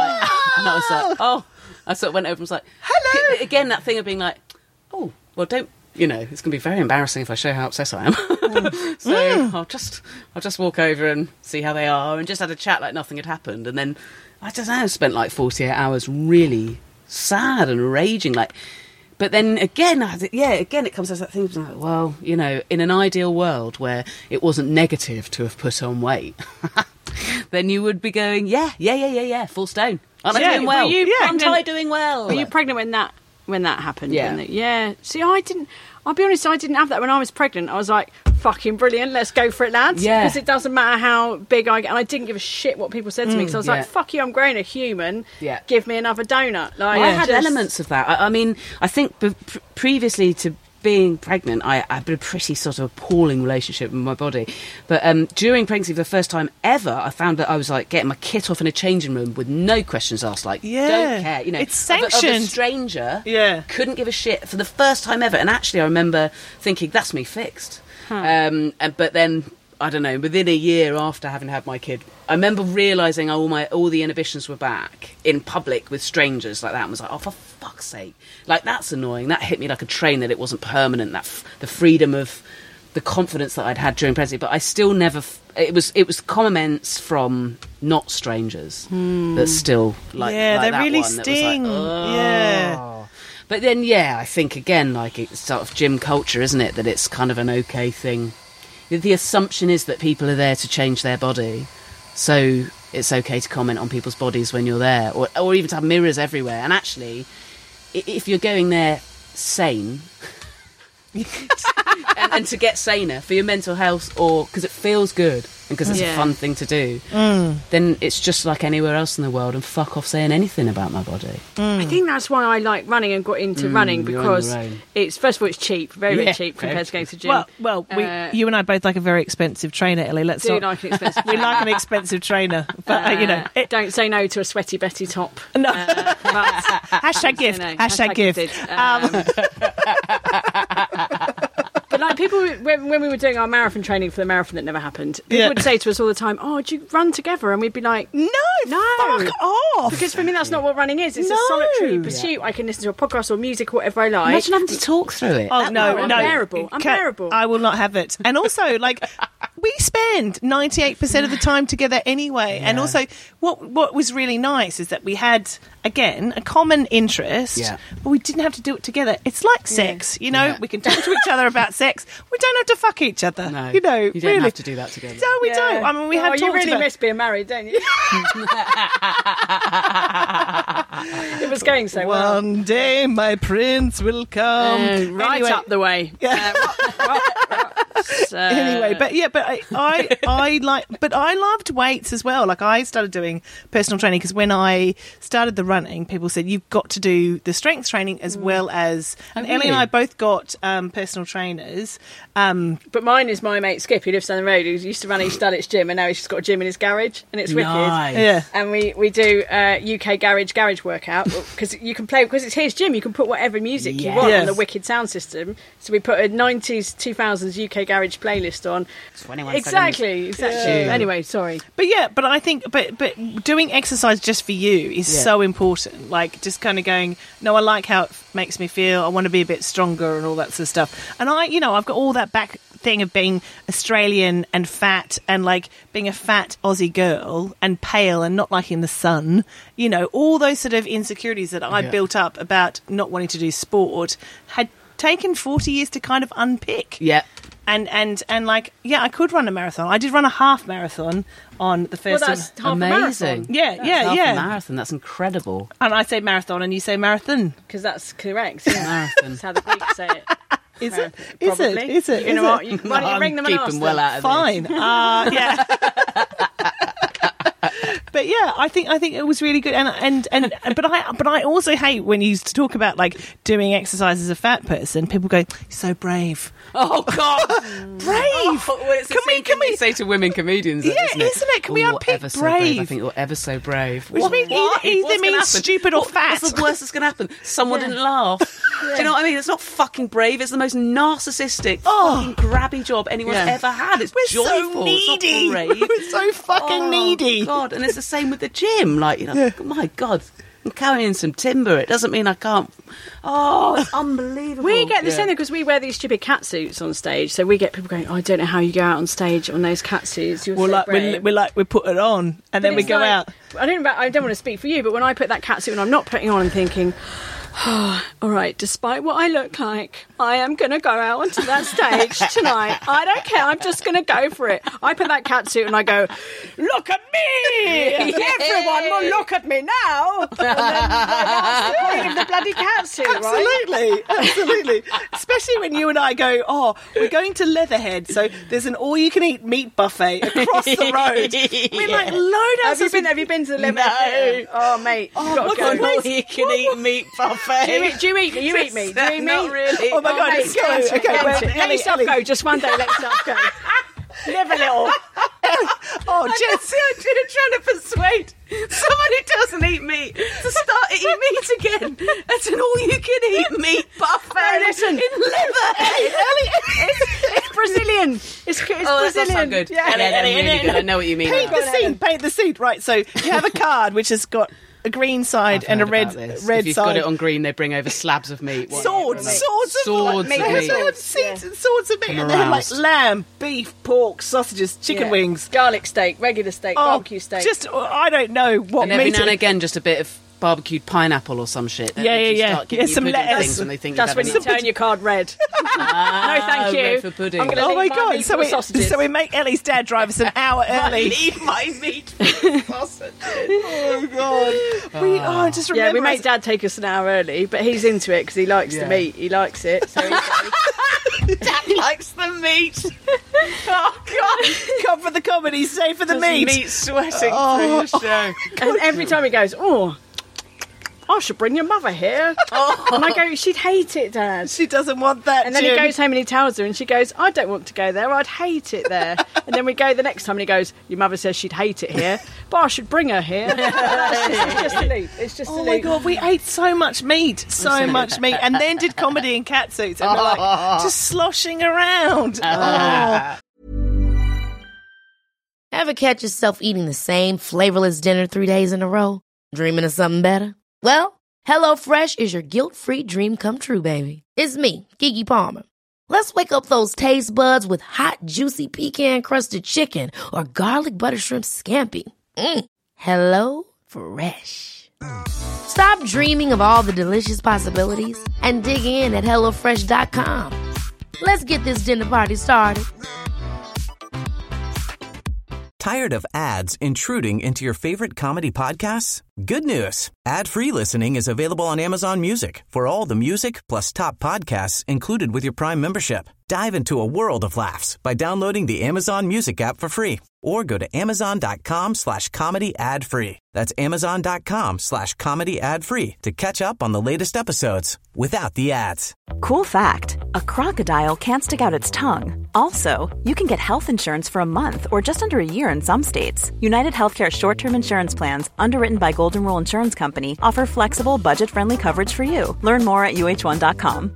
Speaker 6: I was like, oh. I sort of went over and was like, hello! Again, that thing of being like, oh, well, don't... You know, it's going to be very embarrassing if I show how obsessed I am. Mm. so mm. I'll just I'll just walk over and see how they are, and just had a chat like nothing had happened. And then, I don't know, spent like forty-eight hours really sad and raging. Like, But then again, I th- yeah, again it comes as that thing of like, well, you know, in an ideal world where it wasn't negative to have put on weight, then you would be going, yeah, yeah, yeah, yeah, yeah, full stone. Aren't
Speaker 4: yeah,
Speaker 6: I doing well?
Speaker 4: Were you
Speaker 6: yeah,
Speaker 4: pregnant,
Speaker 6: aren't I doing well?
Speaker 4: Were you pregnant when that when that happened?
Speaker 6: Yeah.
Speaker 4: It? Yeah. See, I didn't. I'll be honest, I didn't have that when I was pregnant. I was like, fucking brilliant, let's go for it, lads.
Speaker 6: Yeah.
Speaker 4: Because it doesn't matter how big I get. And I didn't give a shit what people said to me, because I was
Speaker 6: yeah.
Speaker 4: like, fuck you, I'm growing a human.
Speaker 6: Yeah.
Speaker 4: Give me another donut. Like,
Speaker 6: well, I had
Speaker 4: just...
Speaker 6: elements of that. I, I mean, I think b- pr- previously to being pregnant, I, I had a pretty sort of appalling relationship with my body. But um, during pregnancy, for the first time ever, I found that I was like getting my kit off in a changing room with no questions asked. Like,
Speaker 5: yeah.
Speaker 6: don't care. You know,
Speaker 5: it's
Speaker 6: of a-
Speaker 5: sanctioned.
Speaker 6: Of a stranger,
Speaker 5: yeah.
Speaker 6: couldn't give a shit for the first time ever. And actually, I remember thinking, that's me fixed. Huh. Um, and, but then, I don't know, within a year after having had my kid, I remember realising all my all the inhibitions were back in public with strangers like that, and was like, oh, for fuck's sake. Like, that's annoying. That hit me like a train, that it wasn't permanent, that f- the freedom of the confidence that I'd had during pregnancy. But I still never... F- it was it was comments from not strangers, that still like
Speaker 5: Yeah,
Speaker 6: like
Speaker 5: they
Speaker 6: that
Speaker 5: really
Speaker 6: one that was
Speaker 5: sting.
Speaker 6: like, oh.
Speaker 5: Yeah.
Speaker 6: But then, yeah, I think again, like it's sort of gym culture, isn't it? That it's kind of an okay thing. The assumption is that people are there to change their body, so it's okay to comment on people's bodies when you're there, or or even to have mirrors everywhere. And actually, i- if you're going there sane, and, and to get saner for your mental health, or because it feels good and because it's
Speaker 4: Yeah.
Speaker 6: a fun thing to do,
Speaker 5: Mm.
Speaker 6: then it's just like anywhere else in the world, and fuck off saying anything about my body.
Speaker 4: I think that's why I like running and got into running,
Speaker 6: Mm, you're on
Speaker 4: because
Speaker 6: your own.
Speaker 4: it's, first of all, it's cheap, very, very
Speaker 6: Yeah,
Speaker 4: cheap
Speaker 6: very
Speaker 4: compared to going to the gym.
Speaker 5: Well, well, we,
Speaker 4: Uh,
Speaker 5: you and I both like a very expensive trainer, Ellie. Let's
Speaker 4: do
Speaker 5: not.
Speaker 4: like an expensive
Speaker 5: We like an expensive trainer, but uh, you know,
Speaker 4: Uh,
Speaker 5: it,
Speaker 4: don't say no to a sweaty Betty top.
Speaker 5: no.
Speaker 4: Uh, but,
Speaker 5: hashtag gift.
Speaker 4: you know,
Speaker 5: hashtag, gift.
Speaker 4: gifted.
Speaker 5: Um,
Speaker 4: But like people, when, when we were doing our marathon training for the marathon that never happened, people
Speaker 5: Yeah.
Speaker 4: would say to us all the time, "Oh, do you run together?" And we'd be like,
Speaker 5: no,
Speaker 4: No.
Speaker 5: fuck off.
Speaker 4: because for me that's not what running is. It's
Speaker 5: No.
Speaker 4: a solitary pursuit. I can listen to a podcast or music or whatever I like.
Speaker 6: Imagine having to talk through it.
Speaker 5: Oh no,
Speaker 4: no,
Speaker 5: no,
Speaker 4: unbearable,
Speaker 5: Can-
Speaker 4: unbearable.
Speaker 5: I will not have it. And also, like, we spend ninety-eight percent of the time together anyway. And
Speaker 6: Yeah.
Speaker 5: also, what what was really nice is that we had, again, a common interest,
Speaker 6: Yeah.
Speaker 5: but we didn't have to do it together. It's like sex, you know.
Speaker 6: Yeah.
Speaker 5: We can talk to each other about sex. We don't have to fuck each other.
Speaker 6: No,
Speaker 5: you know,
Speaker 6: you don't
Speaker 5: really.
Speaker 6: have to do that together.
Speaker 5: No, we
Speaker 4: Yeah.
Speaker 5: don't. I mean, we
Speaker 4: oh,
Speaker 5: have
Speaker 4: you
Speaker 5: talked
Speaker 4: really
Speaker 5: about.
Speaker 4: miss being married, don't you? It was going so well.
Speaker 5: One day my prince will come.
Speaker 4: Uh, right
Speaker 5: Anyway.
Speaker 4: up the way.
Speaker 5: Yeah.
Speaker 4: Uh, right- right- so-
Speaker 5: Anyway, but yeah, but I, I, I like, but I loved weights as well. Like I started doing personal training because when I started the running, people said you've got to do the strength training as well as. And
Speaker 6: Oh,
Speaker 5: Ellie and
Speaker 6: really?
Speaker 5: I both got um, personal trainers. Um,
Speaker 4: But mine is my mate Skip, who lives down the road, who used to run each Dulwich gym, and now he's just got a gym in his garage, and it's wicked.
Speaker 6: Nice.
Speaker 5: yeah,
Speaker 4: And we, we do uh, U K garage garage workout because you can play, because it's his gym, you can put whatever music you
Speaker 6: Yes.
Speaker 4: want
Speaker 5: Yes.
Speaker 4: on the wicked sound system. So we put a nineties, two thousands U K garage playlist on.
Speaker 6: twenty-one
Speaker 4: Exactly, exactly.
Speaker 6: Yeah.
Speaker 4: Anyway, sorry.
Speaker 5: but yeah, but I think, but but doing exercise just for you is
Speaker 6: Yeah.
Speaker 5: so important. Like just kind of going, no, I like how it makes me feel. I want to be a bit stronger and all that sort of stuff. And I, you know, I've got all that back thing of being Australian and fat and like being a fat Aussie girl and pale and not liking the sun. You know, all those sort of insecurities that I
Speaker 6: Yeah.
Speaker 5: built up about not wanting to do sport had taken forty years to kind of unpick.
Speaker 6: Yeah.
Speaker 5: And, and, and like, yeah, I could run a marathon. I did run a half marathon on the
Speaker 4: Well,
Speaker 5: first
Speaker 4: that's
Speaker 5: of...
Speaker 4: half
Speaker 6: Amazing.
Speaker 4: a marathon.
Speaker 5: Yeah, yeah,
Speaker 6: Half
Speaker 5: yeah.
Speaker 6: a marathon. That's incredible.
Speaker 5: And I say marathon and you say marathon.
Speaker 4: Because that's correct. Yeah.
Speaker 6: Marathon.
Speaker 4: That's how the Greeks say it.
Speaker 5: Is it?
Speaker 4: Marathon.
Speaker 5: Is it?
Speaker 4: Probably.
Speaker 5: Is it?
Speaker 4: You know
Speaker 5: Is
Speaker 4: what?
Speaker 5: it?
Speaker 4: You, why don't you ring them and
Speaker 6: Keep
Speaker 4: ask
Speaker 6: them
Speaker 4: them?
Speaker 6: well out of
Speaker 5: Fine. Uh, yeah. But yeah, I think I think it was really good, and and and but I but I also hate when you used to talk about like doing exercise as a fat person. People go, "You're so brave,
Speaker 6: Oh God!
Speaker 5: brave."
Speaker 6: Oh, well, it's the
Speaker 5: Can we-
Speaker 6: same
Speaker 5: can
Speaker 6: thing
Speaker 5: we-
Speaker 6: they say to women comedians?
Speaker 5: Yeah,
Speaker 6: isn't it?
Speaker 5: isn't it? Can
Speaker 6: Oh,
Speaker 5: we
Speaker 6: you're
Speaker 5: unpick
Speaker 6: ever so brave? I
Speaker 5: brave?
Speaker 6: think you're ever so brave.
Speaker 5: Which
Speaker 6: What?
Speaker 5: means either-
Speaker 6: Why?
Speaker 5: either
Speaker 6: What's gonna
Speaker 5: means
Speaker 6: happen?
Speaker 5: stupid or
Speaker 6: What-
Speaker 5: fat.
Speaker 6: What's the worst that's going to happen? Someone didn't laugh. Do you know what I mean? It's not fucking brave. It's the most narcissistic,
Speaker 5: Oh.
Speaker 6: fucking grabby job anyone's
Speaker 4: Yeah.
Speaker 6: ever had. It's
Speaker 5: We're
Speaker 6: joyful.
Speaker 5: so
Speaker 6: It's not
Speaker 5: needy.
Speaker 6: brave.
Speaker 5: We're so fucking
Speaker 6: Oh,
Speaker 5: needy.
Speaker 6: God, and it's the same with the gym. Like, you know, my God, I'm carrying some timber. It doesn't mean I can't. Oh, it's unbelievable.
Speaker 4: We get the
Speaker 6: Yeah.
Speaker 4: same because we wear these stupid cat suits on stage. So we get people going, oh, I don't know how you go out on stage on those cat suits. You're
Speaker 5: We're
Speaker 4: so
Speaker 5: like we're,
Speaker 4: brave."
Speaker 5: we're like we put it on and
Speaker 4: But
Speaker 5: then we
Speaker 4: it's
Speaker 5: go
Speaker 4: like-
Speaker 5: out.
Speaker 4: I don't. I don't want to speak for you, but when I put that cat suit on, I'm not putting on. I'm thinking, oh, all right. Despite what I look like, I am going to go out onto that stage tonight. I don't care. I'm just going to go for it. I put that cat suit and I go, look at me! Everyone will look at me now. And then that's the point of the bloody cat suit, right?
Speaker 5: Absolutely, absolutely. Especially when you and I go, oh, we're going to Leatherhead, so there's an all-you-can-eat meat buffet across the road. We're like, load us.
Speaker 4: Have you been? Have you been to the Leather?
Speaker 6: No.
Speaker 4: Oh, mate,
Speaker 5: Oh,
Speaker 4: you've got
Speaker 5: what's
Speaker 4: to
Speaker 5: the
Speaker 4: go.
Speaker 5: place?
Speaker 6: All you can eat meat buffet.
Speaker 4: Do you, eat, do you eat me? You eat me? Do you eat me?
Speaker 6: Not really.
Speaker 5: Oh my God,
Speaker 4: mate,
Speaker 5: let's
Speaker 4: get
Speaker 5: go.
Speaker 4: into it,
Speaker 5: Okay,
Speaker 4: get
Speaker 5: well,
Speaker 4: into it. Let
Speaker 5: Ellie,
Speaker 4: yourself
Speaker 5: Ellie.
Speaker 4: go. Just one day, let yourself go. Live a little.
Speaker 5: Oh,
Speaker 6: I
Speaker 5: Jess.
Speaker 6: see I'm trying to persuade someone who doesn't eat meat to start eating meat again. It's an all-you-can-eat meat buffet.
Speaker 4: No, listen.
Speaker 6: In Leatherhead.
Speaker 4: It's, it's Brazilian. It's, it's
Speaker 6: Oh, that does
Speaker 4: Brazilian.
Speaker 6: sound good.
Speaker 4: Yeah.
Speaker 6: Yeah, they're really good. I know what you mean.
Speaker 5: Paint
Speaker 6: now.
Speaker 5: the scene, paint the scene. Right, so you have a card which has got a green side
Speaker 6: I've
Speaker 5: and a
Speaker 6: heard
Speaker 5: red
Speaker 6: about this.
Speaker 5: red
Speaker 6: if you've
Speaker 5: side.
Speaker 6: got it on green, they bring over slabs of meat. What-
Speaker 5: Swords,
Speaker 6: what-
Speaker 5: swords, of,
Speaker 6: Swords
Speaker 5: like,
Speaker 6: of
Speaker 5: they
Speaker 6: meat.
Speaker 5: have seeds and swords of meat,
Speaker 6: I'm
Speaker 5: and they have like
Speaker 6: aroused.
Speaker 5: lamb, beef, pork, sausages, chicken
Speaker 4: Yeah.
Speaker 5: wings,
Speaker 4: garlic steak, regular steak,
Speaker 5: oh,
Speaker 4: barbecue steak.
Speaker 5: Just I don't know what
Speaker 6: And every
Speaker 5: meat.
Speaker 6: now and
Speaker 5: it-
Speaker 6: again, just a bit of barbecued pineapple or some shit. That
Speaker 5: Yeah,
Speaker 6: makes
Speaker 5: yeah,
Speaker 6: you
Speaker 5: yeah.
Speaker 6: Start giving
Speaker 5: Yeah,
Speaker 6: you
Speaker 5: some
Speaker 6: pudding
Speaker 5: lettuce.
Speaker 6: things when they think
Speaker 4: That's
Speaker 6: you've
Speaker 4: when
Speaker 6: had
Speaker 4: you
Speaker 6: enough.
Speaker 4: turn your card red.
Speaker 6: Ah,
Speaker 4: no, thank you.
Speaker 6: red for pudding.
Speaker 4: I'm gonna
Speaker 5: Oh
Speaker 4: leave
Speaker 5: my
Speaker 4: my
Speaker 5: god!
Speaker 4: meat
Speaker 5: So
Speaker 4: for
Speaker 5: we
Speaker 4: sausages.
Speaker 5: so we make Ellie's dad drive us an hour early.
Speaker 6: Leave my meat for sausages.
Speaker 5: Oh god! We oh, just
Speaker 4: Yeah,
Speaker 5: remember
Speaker 4: we made
Speaker 5: us-
Speaker 4: Dad take us an hour early, but he's into it because he likes
Speaker 6: Yeah.
Speaker 4: the meat. He likes it. So he
Speaker 6: Dad likes the meat.
Speaker 5: Oh god! Come for the comedy, stay for the
Speaker 6: Just
Speaker 5: meat.
Speaker 6: meat sweating
Speaker 5: Oh.
Speaker 6: through your show.
Speaker 4: and every time he goes, oh, I should bring your mother here. And I go, she'd hate it, Dad.
Speaker 5: She doesn't want that.
Speaker 4: And then
Speaker 5: Jim.
Speaker 4: he goes home and he tells her, and she goes, I don't want to go there. I'd hate it there. And then we go the next time, and he goes, your mother says she'd hate it here, but I should bring her here. It's just, it's just a loop. It's just a
Speaker 5: Oh
Speaker 4: loop.
Speaker 5: my god, we ate so much meat, so much meat, and then did comedy in cat suits, and we're like just sloshing around. Oh.
Speaker 7: Ever catch yourself eating the same flavorless dinner three days in a row? Dreaming of something better? Well, HelloFresh is your guilt-free dream come true, baby. It's me, Keke Palmer. Let's wake up those taste buds with hot, juicy pecan-crusted chicken or garlic butter shrimp scampi. Mm. Hello Fresh. Stop dreaming of all the delicious possibilities and dig in at hello fresh dot com. Let's get this dinner party started.
Speaker 8: Tired of ads intruding into your favorite comedy podcasts? Good news. Ad-free listening is available on Amazon Music for all the music plus top podcasts included with your Prime membership. Dive into a world of laughs by downloading the Amazon Music app for free or go to amazon.com slash comedy ad free. That's amazon.com slash comedy ad free to catch up on the latest episodes without the ads.
Speaker 3: Cool fact, a crocodile can't stick out its tongue. Also, you can get health insurance for a month or just under a year in some states. United Healthcare short-term insurance plans, underwritten by Golden Rule Insurance Company, offer flexible, budget-friendly coverage for you. Learn more at U H one dot com.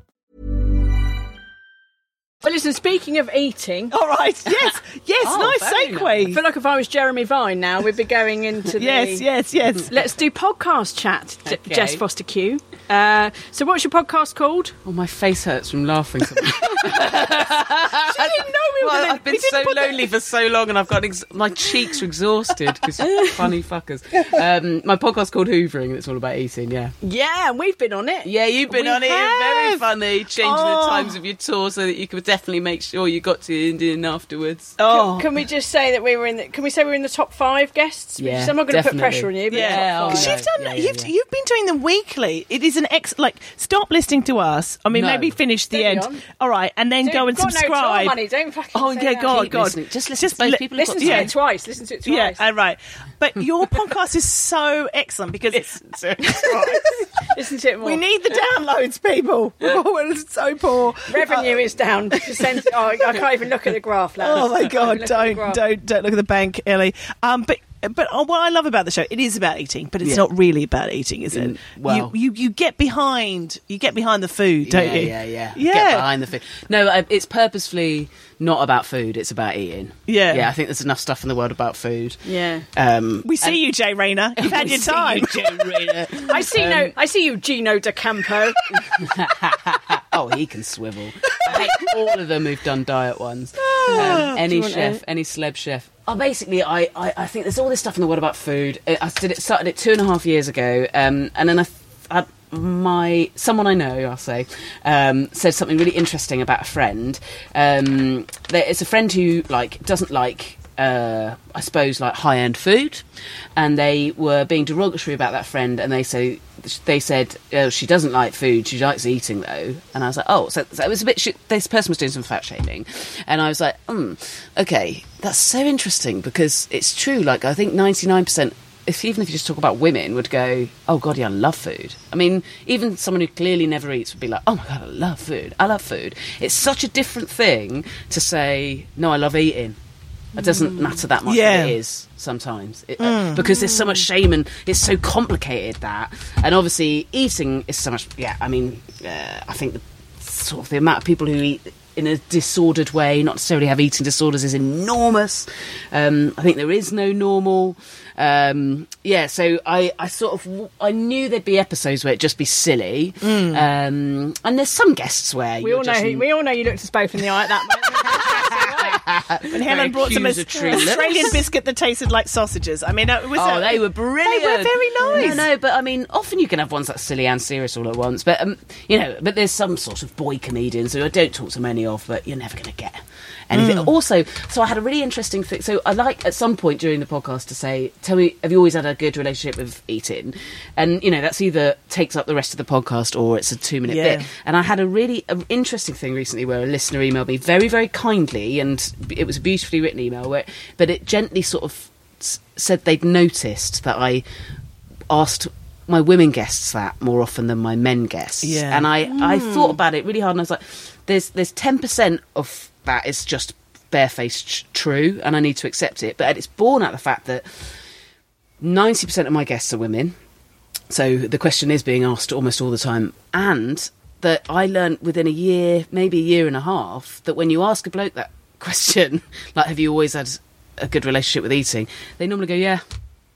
Speaker 4: But listen, speaking of eating,
Speaker 5: All right, yes, yes,
Speaker 6: Oh,
Speaker 5: nice
Speaker 6: very
Speaker 5: segue.
Speaker 4: I feel like if I was Jeremy Vine now, we'd be going into the...
Speaker 5: Yes, yes, yes.
Speaker 4: Let's do podcast chat, J-
Speaker 6: Okay.
Speaker 4: Jess Foster Q. Uh, so what's your podcast called?
Speaker 6: Oh, my face hurts from laughing. So much.
Speaker 5: I didn't know we were
Speaker 6: Well,
Speaker 5: gonna,
Speaker 6: I've been
Speaker 5: we didn't
Speaker 6: so
Speaker 5: put that-
Speaker 6: lonely for so long, and I've got ex- my cheeks are exhausted because funny fuckers. Um, my podcast's called Hoovering, and it's all about eating. Yeah,
Speaker 4: Yeah, and we've been on it.
Speaker 6: yeah, you've been
Speaker 4: We
Speaker 6: on it. You're very
Speaker 5: have.
Speaker 6: funny, changing
Speaker 5: Oh.
Speaker 6: the times of your tour so that you could definitely make sure you got to Indian afterwards.
Speaker 5: Oh,
Speaker 4: Can we just say that we were in the? Can we say we were in the top five guests?
Speaker 6: Yeah,
Speaker 4: Because I'm not going to put
Speaker 6: definitely.
Speaker 4: pressure on you. But
Speaker 6: Yeah,
Speaker 4: top
Speaker 6: oh,
Speaker 4: five.
Speaker 5: because
Speaker 6: no.
Speaker 5: you've done,
Speaker 6: Yeah, yeah,
Speaker 5: you've
Speaker 6: yeah.
Speaker 5: you've been doing them weekly. It is an ex. Like, stop listening to us. I mean,
Speaker 6: No.
Speaker 5: maybe finish the
Speaker 4: Steady
Speaker 5: end.
Speaker 4: on.
Speaker 5: All right, and then
Speaker 4: Dude,
Speaker 5: go and
Speaker 4: got no tour
Speaker 5: subscribe.
Speaker 4: money. Don't fucking
Speaker 5: Oh
Speaker 4: say
Speaker 5: yeah,
Speaker 4: that.
Speaker 5: God,
Speaker 6: Keep
Speaker 5: God.
Speaker 6: listening. Just listen to both
Speaker 5: li-
Speaker 6: people who've
Speaker 4: Listen
Speaker 6: got
Speaker 4: to
Speaker 5: yeah.
Speaker 4: it twice. Listen to it twice.
Speaker 5: Yeah, uh, right. But your podcast is so excellent because
Speaker 4: Listen to it more.
Speaker 5: we need the downloads, people. Oh, it's so poor.
Speaker 4: Revenue is down. Percent. Oh, I can't even look at the graph, lads.
Speaker 5: Oh my
Speaker 4: I can't
Speaker 5: God!
Speaker 4: even look at the
Speaker 5: Don't
Speaker 4: graph.
Speaker 5: don't don't look at the bank, Ellie. Um, but but uh, what I love about the show, it is about eating, but it's
Speaker 6: Yeah.
Speaker 5: not really about eating, is it?
Speaker 6: Mm, well-
Speaker 5: you, you you get behind you get behind the food, don't
Speaker 6: yeah,
Speaker 5: you?
Speaker 6: Yeah, yeah,
Speaker 5: Yeah.
Speaker 6: Get behind the food. No, uh, it's purposefully not about food. It's about eating.
Speaker 5: Yeah.
Speaker 6: yeah. I think there's enough stuff in the world about food.
Speaker 4: Yeah.
Speaker 6: Um,
Speaker 5: We see you, Jay Rayner. You've had your time.
Speaker 4: I see no. I see you, Gino Da Campo.
Speaker 6: Oh, he can swivel. I hate all of them who've done diet ones. Um, any
Speaker 4: you want
Speaker 6: chef,
Speaker 4: to-
Speaker 6: any celeb chef. Oh, basically, I, I, I think there's all this stuff in the world about food. I I did it, started it two and a half years ago, um, and then I, I, my someone I know, I'll say, um, said something really interesting about a friend. Um, there, it's a friend who like doesn't like. Uh, I suppose like high-end food, and they were being derogatory about that friend, and they say they said oh, she doesn't like food, she likes eating though. And I was like, oh, so, so it was a bit. Sh- this person was doing some fat shaming, and I was like, hmm, okay, that's so interesting because it's true. Like I think ninety-nine percent. If even if you just talk about women, would go, oh god, yeah, I love food. I mean, even someone who clearly never eats would be like, oh my god, I love food. I love food. It's such a different thing to say, no, I love eating. It doesn't matter that much
Speaker 5: Yeah.
Speaker 6: what it is sometimes it, uh, because there's so much shame and it's so complicated that. And obviously, eating is so much. Yeah, I mean, uh, I think the, sort of the amount of people who eat in a disordered way, not necessarily have eating disorders, is enormous. Um, I think there is no normal. Um, yeah, so I, I sort of I knew there'd be episodes where it'd just be silly, mm. um, and there's some guests where
Speaker 4: we
Speaker 6: you're
Speaker 4: all know
Speaker 6: just,
Speaker 4: who, we all know you looked us both in the eye at that moment.
Speaker 5: And Helen brought some Australian biscuit that tasted like sausages. I mean, it was
Speaker 6: oh,
Speaker 5: a,
Speaker 6: they were brilliant.
Speaker 5: They were very nice.
Speaker 6: No, no, but I mean, often you can have ones that's silly and serious all at once. But um, you know, but there's some sort of boy comedians who I don't talk to many of, but you're never going to get anything. Mm. Also, so I had a really interesting thing. So I like at some point during the podcast to say, "Tell me, have you always had a good relationship with eating?" And you know, that's either takes up the rest of the podcast or it's a two minute
Speaker 5: yeah.
Speaker 6: bit. And I had a really a interesting thing recently where a listener emailed me very, very kindly, and it was a beautifully written email, where but it gently sort of s- said they'd noticed that I asked my women guests that more often than my men guests.
Speaker 5: Yeah.
Speaker 6: And I,
Speaker 5: mm.
Speaker 6: I thought about it really hard, and I was like, there's there's ten percent of that is just barefaced ch- true, and I need to accept it. But it's born out of the fact that ninety percent of my guests are women, so the question is being asked almost all the time, and that I learned within a year, maybe a year and a half, that when you ask a bloke that question, like, have you always had a good relationship with eating, they normally go, yeah.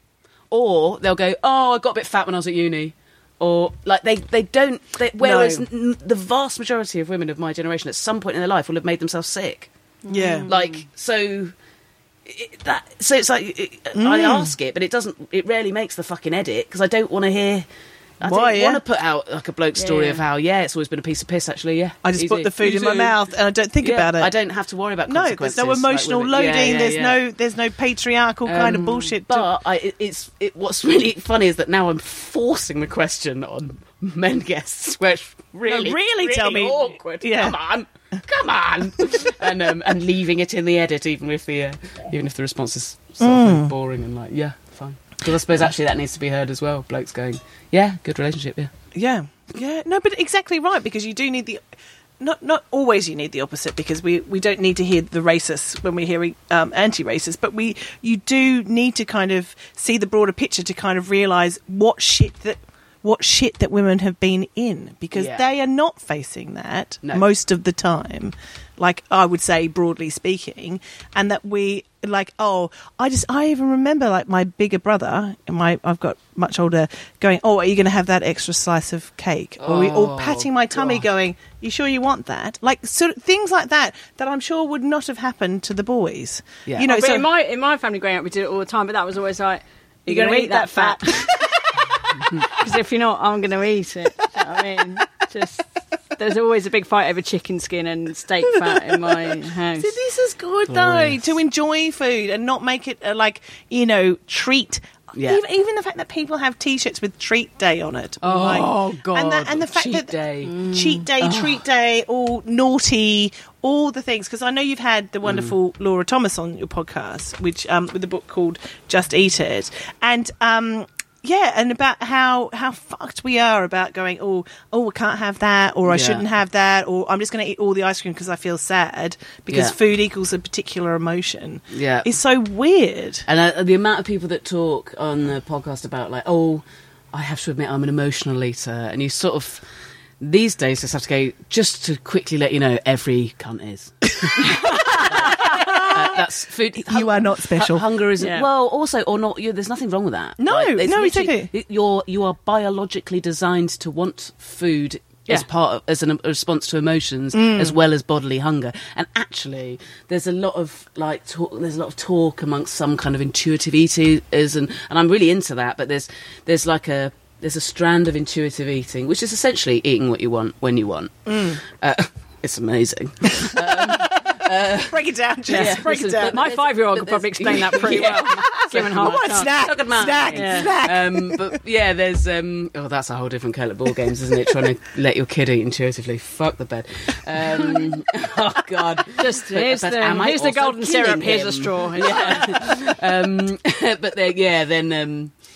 Speaker 6: Or they'll go, oh, I got a bit fat when I was at uni. Or, like, they, they don't... They, whereas
Speaker 5: No.
Speaker 6: n- the vast majority of women of my generation at some point in their life will have made themselves sick.
Speaker 5: Yeah.
Speaker 6: Like, so... It, that so it's like it,
Speaker 5: Mm.
Speaker 6: I ask it, but it doesn't. It rarely makes the fucking edit because I don't want to hear. I
Speaker 5: Why,
Speaker 6: don't
Speaker 5: yeah?
Speaker 6: want to put out like a bloke story
Speaker 4: Yeah.
Speaker 6: of how yeah, it's always been a piece of piss. Actually, yeah,
Speaker 5: I just
Speaker 6: easy,
Speaker 5: put the food in my
Speaker 6: easy.
Speaker 5: mouth and I don't think
Speaker 6: Yeah,
Speaker 5: about it.
Speaker 6: I don't have to worry about
Speaker 5: No, there's
Speaker 6: consequences.
Speaker 5: no emotional
Speaker 6: like women.
Speaker 5: loading.
Speaker 6: Yeah, yeah,
Speaker 5: there's
Speaker 6: yeah.
Speaker 5: no, there's no patriarchal kind of
Speaker 6: Um,
Speaker 5: bullshit. to-
Speaker 6: But I, it, it's it, what's really funny is that now I'm forcing the question on men guests, where it's really,
Speaker 5: No, really tell me-
Speaker 6: awkward.
Speaker 5: Yeah.
Speaker 6: Come on, come on, and um, and leaving it in the edit, even if the uh, even if the response is sort of
Speaker 5: Mm.
Speaker 6: boring and like yeah, fine. Because I suppose actually that needs to be heard as well. Blokes going, yeah, good relationship, yeah.
Speaker 5: Yeah, yeah, no, but exactly right, because you do need the not not always you need the opposite, because we, we don't need to hear the racists when we're hearing um, anti-racist, but we you do need to kind of see the broader picture to kind of realise what shit that what shit that women have been in, because
Speaker 6: Yeah.
Speaker 5: they are not facing that
Speaker 6: No.
Speaker 5: most of the time, like I would say broadly speaking, and that we like oh I just I even remember like my bigger brother and my I've got much older going, oh, are you going to have that extra slice of cake, or, we, or
Speaker 6: Oh,
Speaker 5: patting my tummy
Speaker 6: God.
Speaker 5: going, you sure you want that, like sort of things like that that I'm sure would not have happened to the boys.
Speaker 6: Yeah.
Speaker 5: You know,
Speaker 4: But
Speaker 5: so
Speaker 4: in my in my family growing up, we did it all the time. But that was always like, you're,
Speaker 5: You're
Speaker 4: going to
Speaker 5: gonna
Speaker 4: eat that fat. Because if you're not, I'm going to eat it. Do you know what I mean? Just there's always a big fight over chicken skin and steak fat in my house.
Speaker 5: See, this is good
Speaker 6: Glorious.
Speaker 5: though, to enjoy food and not make it a, like, you know, treat.
Speaker 6: Yeah.
Speaker 5: Even, even the fact that people have T-shirts with treat day on it.
Speaker 6: Oh,
Speaker 5: like,
Speaker 6: God.
Speaker 5: And, that, and the fact
Speaker 6: Cheat
Speaker 5: that
Speaker 6: day.
Speaker 5: cheat day, treat day, all naughty, all the things. Because I know you've had the wonderful Laura Thomas on your podcast, which um, with a book called Just Eat It, and. Um, Yeah, and about how, how fucked we are about going, oh, oh, I can't have that, or I
Speaker 6: Yeah.
Speaker 5: shouldn't have that, or I'm just going to eat all the ice cream because I feel sad, because
Speaker 6: Yeah.
Speaker 5: food equals a particular emotion.
Speaker 6: Yeah.
Speaker 5: It's so weird.
Speaker 6: And uh, the amount of people that talk on the podcast about like, oh, I have to admit I'm an emotional eater, and you sort of these days just have to go, just to quickly let you know, every cunt is. Uh, that's food.
Speaker 5: You are not special.
Speaker 6: Hu- hunger isn't
Speaker 4: Yeah.
Speaker 6: well. Also, or not. You, there's nothing wrong with that.
Speaker 5: No,
Speaker 6: Like, there's
Speaker 5: no,
Speaker 6: literally-
Speaker 5: exactly.
Speaker 6: You're you are biologically designed to want food as
Speaker 4: Yeah.
Speaker 6: part of, as an, a response to emotions
Speaker 5: Mm.
Speaker 6: as well as bodily hunger. And actually, there's a lot of like talk, there's a lot of talk amongst some kind of intuitive eaters, and and I'm really into that. But there's there's like a there's a strand of intuitive eating, which is essentially eating what you want when you want.
Speaker 5: Mm.
Speaker 6: Uh, it's amazing.
Speaker 5: Break it down, Jess.
Speaker 6: Yeah,
Speaker 5: Break it
Speaker 6: listen,
Speaker 5: down.
Speaker 6: but
Speaker 4: My five-year-old
Speaker 6: But
Speaker 4: could probably
Speaker 6: there's-
Speaker 4: explain that pretty
Speaker 6: Yeah.
Speaker 4: well. Given half
Speaker 5: I want
Speaker 4: the time.
Speaker 5: snack,
Speaker 6: Talking about-
Speaker 5: snack,
Speaker 4: Yeah.
Speaker 5: snack.
Speaker 6: um, but yeah, there's um, oh, that's a whole different kettle of ball games, isn't it? Trying to let your kid eat intuitively. Fuck the bed. Um, oh God.
Speaker 4: Just here's
Speaker 6: But
Speaker 4: the,
Speaker 6: am I
Speaker 4: here's the
Speaker 6: also
Speaker 4: golden syrup.
Speaker 6: killing
Speaker 4: Here's
Speaker 6: him?
Speaker 4: a straw.
Speaker 6: Yeah. um, but then, yeah, then. Um,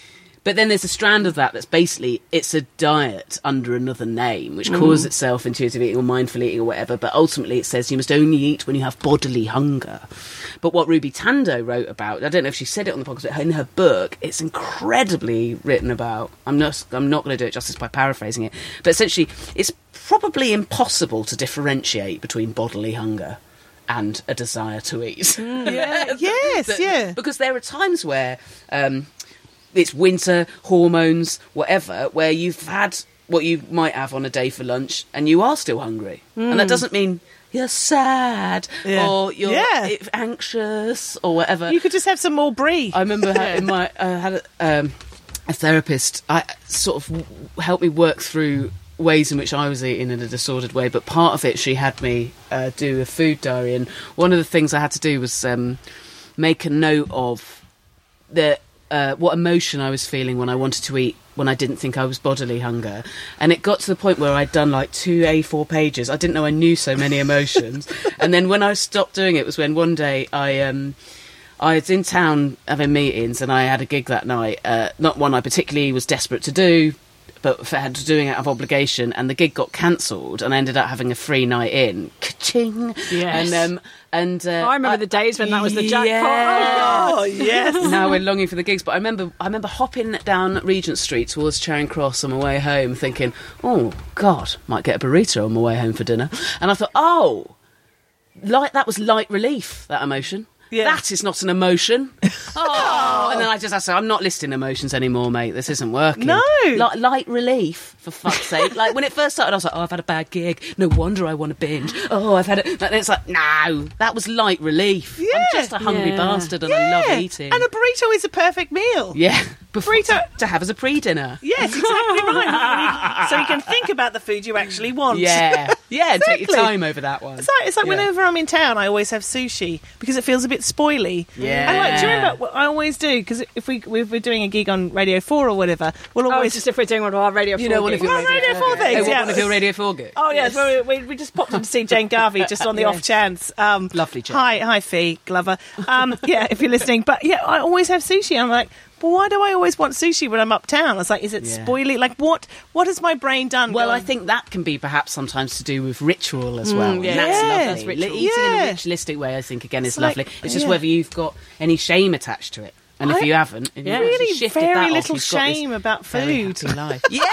Speaker 6: But then there's a strand of that that's basically, it's a diet under another name, which calls itself intuitive eating or mindful eating or whatever, but ultimately it says you must only eat when you have bodily hunger. But what Ruby Tandoh wrote about, I don't know if she said it on the podcast, but in her book, it's incredibly written about. I'm not, I'm not going to do it justice by paraphrasing it, but essentially it's probably impossible to differentiate between bodily hunger and a desire to eat.
Speaker 5: Yeah. Yes,
Speaker 6: That-
Speaker 5: yeah.
Speaker 6: Because there are times where um, it's winter, hormones, whatever, where you've had what you might have on a day for lunch and you are still hungry. And that doesn't mean you're sad
Speaker 5: Yeah.
Speaker 6: or you're
Speaker 5: Yeah.
Speaker 6: anxious or whatever.
Speaker 5: You could just have some more brie.
Speaker 6: I remember having my I had a, um, a therapist. I sort of helped me work through ways in which I was eating in a disordered way. But part of it, she had me uh, do a food diary, and one of the things I had to do was um, make a note of the uh, what emotion I was feeling when I wanted to eat, when I didn't think I was bodily hunger. And it got to the point where I'd done like two A four pages. I didn't know I knew so many emotions. And then when I stopped doing it was when one day I um, I was in town having meetings, and I had a gig that night. Uh, not one I particularly was desperate to do, but had to doing it out of obligation, and the gig got cancelled, and I ended up having a free night in. Ka-ching!
Speaker 4: Yes.
Speaker 6: And, um, and, uh,
Speaker 4: I remember the days when that was the jackpot.
Speaker 6: Yeah.
Speaker 5: Oh, yes.
Speaker 6: Now we're longing for the gigs, but I remember I remember hopping down Regent Street towards Charing Cross on my way home thinking, oh, God, might get a burrito on my way home for dinner. And I thought, oh, light, that was light relief, that emotion.
Speaker 5: Yeah.
Speaker 6: That is not an emotion. Oh, and then I just I said, I'm not listing emotions anymore, mate. This isn't working.
Speaker 5: No.
Speaker 6: Like light relief, for fuck's sake. Like when it first started, I was like, oh, I've had a bad gig. No wonder I want to binge. Oh, I've had it. And it's like, no, that was light relief. I'm
Speaker 5: Yeah.
Speaker 6: just a hungry
Speaker 4: Yeah.
Speaker 6: bastard, and I love
Speaker 5: Yeah.
Speaker 6: eating.
Speaker 5: And a burrito is a perfect meal.
Speaker 6: yeah, before,
Speaker 5: Burrito-
Speaker 6: to, to have as a pre-dinner.
Speaker 5: Yes, exactly right. So you can think about the food you actually want.
Speaker 6: Yeah, yeah, and take your
Speaker 5: Exactly.
Speaker 6: time over that one.
Speaker 5: It's like, it's like
Speaker 6: Yeah.
Speaker 5: whenever I'm in town, I always have sushi because it feels a bit spoily.
Speaker 6: Yeah.
Speaker 5: And like, do you remember what I always do? Because if we if we're doing a gig on Radio Four or whatever, we'll
Speaker 4: Oh,
Speaker 5: always
Speaker 4: just if we're doing one of our Radio
Speaker 6: You
Speaker 4: four
Speaker 6: know one of
Speaker 4: gigs.
Speaker 6: your
Speaker 5: Well, Radio four
Speaker 6: Hey,
Speaker 5: things,
Speaker 6: what
Speaker 5: yeah.
Speaker 6: one of your Radio four gigs?
Speaker 5: Oh yes, well, we, we just popped in to see Jane Garvey just on the off chance. Um,
Speaker 6: Lovely Jane.
Speaker 5: Hi, hi, Fee Glover. Um, yeah, if you're listening, but yeah, I always have sushi. I'm like, but why do I always want sushi when I'm uptown? It's like, is it
Speaker 6: Yeah.
Speaker 5: spoily? Like, what? What has my brain done?
Speaker 6: Well, I
Speaker 5: going,
Speaker 6: think that can be perhaps sometimes to do with ritual as well.
Speaker 4: yeah.
Speaker 6: And that's
Speaker 5: Yeah.
Speaker 6: lovely.
Speaker 4: That's ritual.
Speaker 6: Eating in
Speaker 5: Yeah.
Speaker 6: a ritualistic way, I think, again, is
Speaker 5: It's like-
Speaker 6: lovely. It's just
Speaker 5: yeah.
Speaker 6: whether you've got any shame attached to it. And if
Speaker 5: I-
Speaker 6: you haven't, if
Speaker 4: Yeah.
Speaker 6: you've actually
Speaker 5: really
Speaker 6: shifted
Speaker 5: very
Speaker 6: that off,
Speaker 5: little
Speaker 6: you've got this
Speaker 5: shame about
Speaker 6: very
Speaker 5: food.
Speaker 6: happy life. Yay!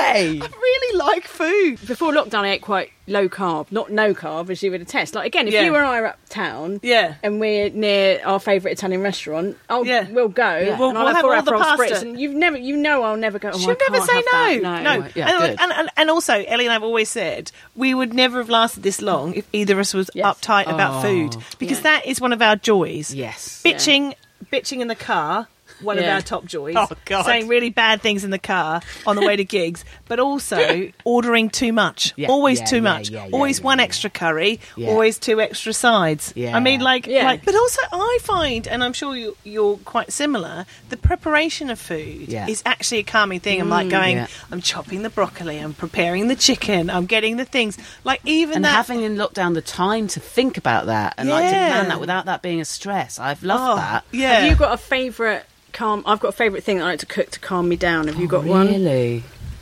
Speaker 5: I really like food.
Speaker 4: Before lockdown, I ate quite low carb, not no carb, as you would attest. Like again, if
Speaker 5: Yeah.
Speaker 4: you and I are uptown,
Speaker 5: Yeah.
Speaker 4: and we're near our favourite Italian restaurant, I'll,
Speaker 5: Yeah.
Speaker 4: we'll go.
Speaker 6: Yeah.
Speaker 5: We'll-
Speaker 4: and I'll
Speaker 5: we'll have
Speaker 4: four
Speaker 5: all the
Speaker 4: Aperol
Speaker 5: pasta.
Speaker 4: spritz, and you've never, you know, I'll never go. Oh,
Speaker 5: She'll
Speaker 4: I
Speaker 5: never
Speaker 4: can't
Speaker 5: say
Speaker 4: have
Speaker 5: no.
Speaker 4: that.
Speaker 5: No.
Speaker 6: Right, yeah,
Speaker 5: and,
Speaker 6: good.
Speaker 5: and, and, and also, Ellie and I have always said we would never have lasted this long if either of us was
Speaker 4: Yes.
Speaker 5: uptight about
Speaker 6: Oh.
Speaker 5: food, because
Speaker 4: Yeah.
Speaker 5: that is one of our joys.
Speaker 6: Yes.
Speaker 5: Bitching, bitching in the car. One of
Speaker 4: Yeah.
Speaker 5: our top joys.
Speaker 6: Oh, God.
Speaker 5: Saying really bad things in the car on the way to gigs, but also ordering too much.
Speaker 6: Yeah,
Speaker 5: Always
Speaker 6: yeah,
Speaker 5: too
Speaker 6: yeah,
Speaker 5: much.
Speaker 6: yeah, yeah,
Speaker 5: always
Speaker 6: yeah,
Speaker 5: one
Speaker 6: yeah.
Speaker 5: extra curry.
Speaker 6: Yeah.
Speaker 5: Always two extra sides.
Speaker 6: Yeah.
Speaker 5: I mean, like,
Speaker 4: Yeah.
Speaker 5: like, but also I find, and I'm sure you, you're quite similar, the preparation of food
Speaker 6: Yeah.
Speaker 5: is actually a calming thing. I'm like going,
Speaker 6: yeah.
Speaker 5: I'm chopping the broccoli, I'm preparing the chicken, I'm getting the things. Like, even
Speaker 6: And
Speaker 5: that.
Speaker 6: having in lockdown the time to think about that and like to
Speaker 5: Yeah.
Speaker 6: plan that without that being a stress. I've loved
Speaker 5: Oh,
Speaker 6: that.
Speaker 5: Yeah.
Speaker 4: Have you got a favourite calm? I've got a favourite thing that I like to cook to calm me down. Have you got one?
Speaker 6: Really?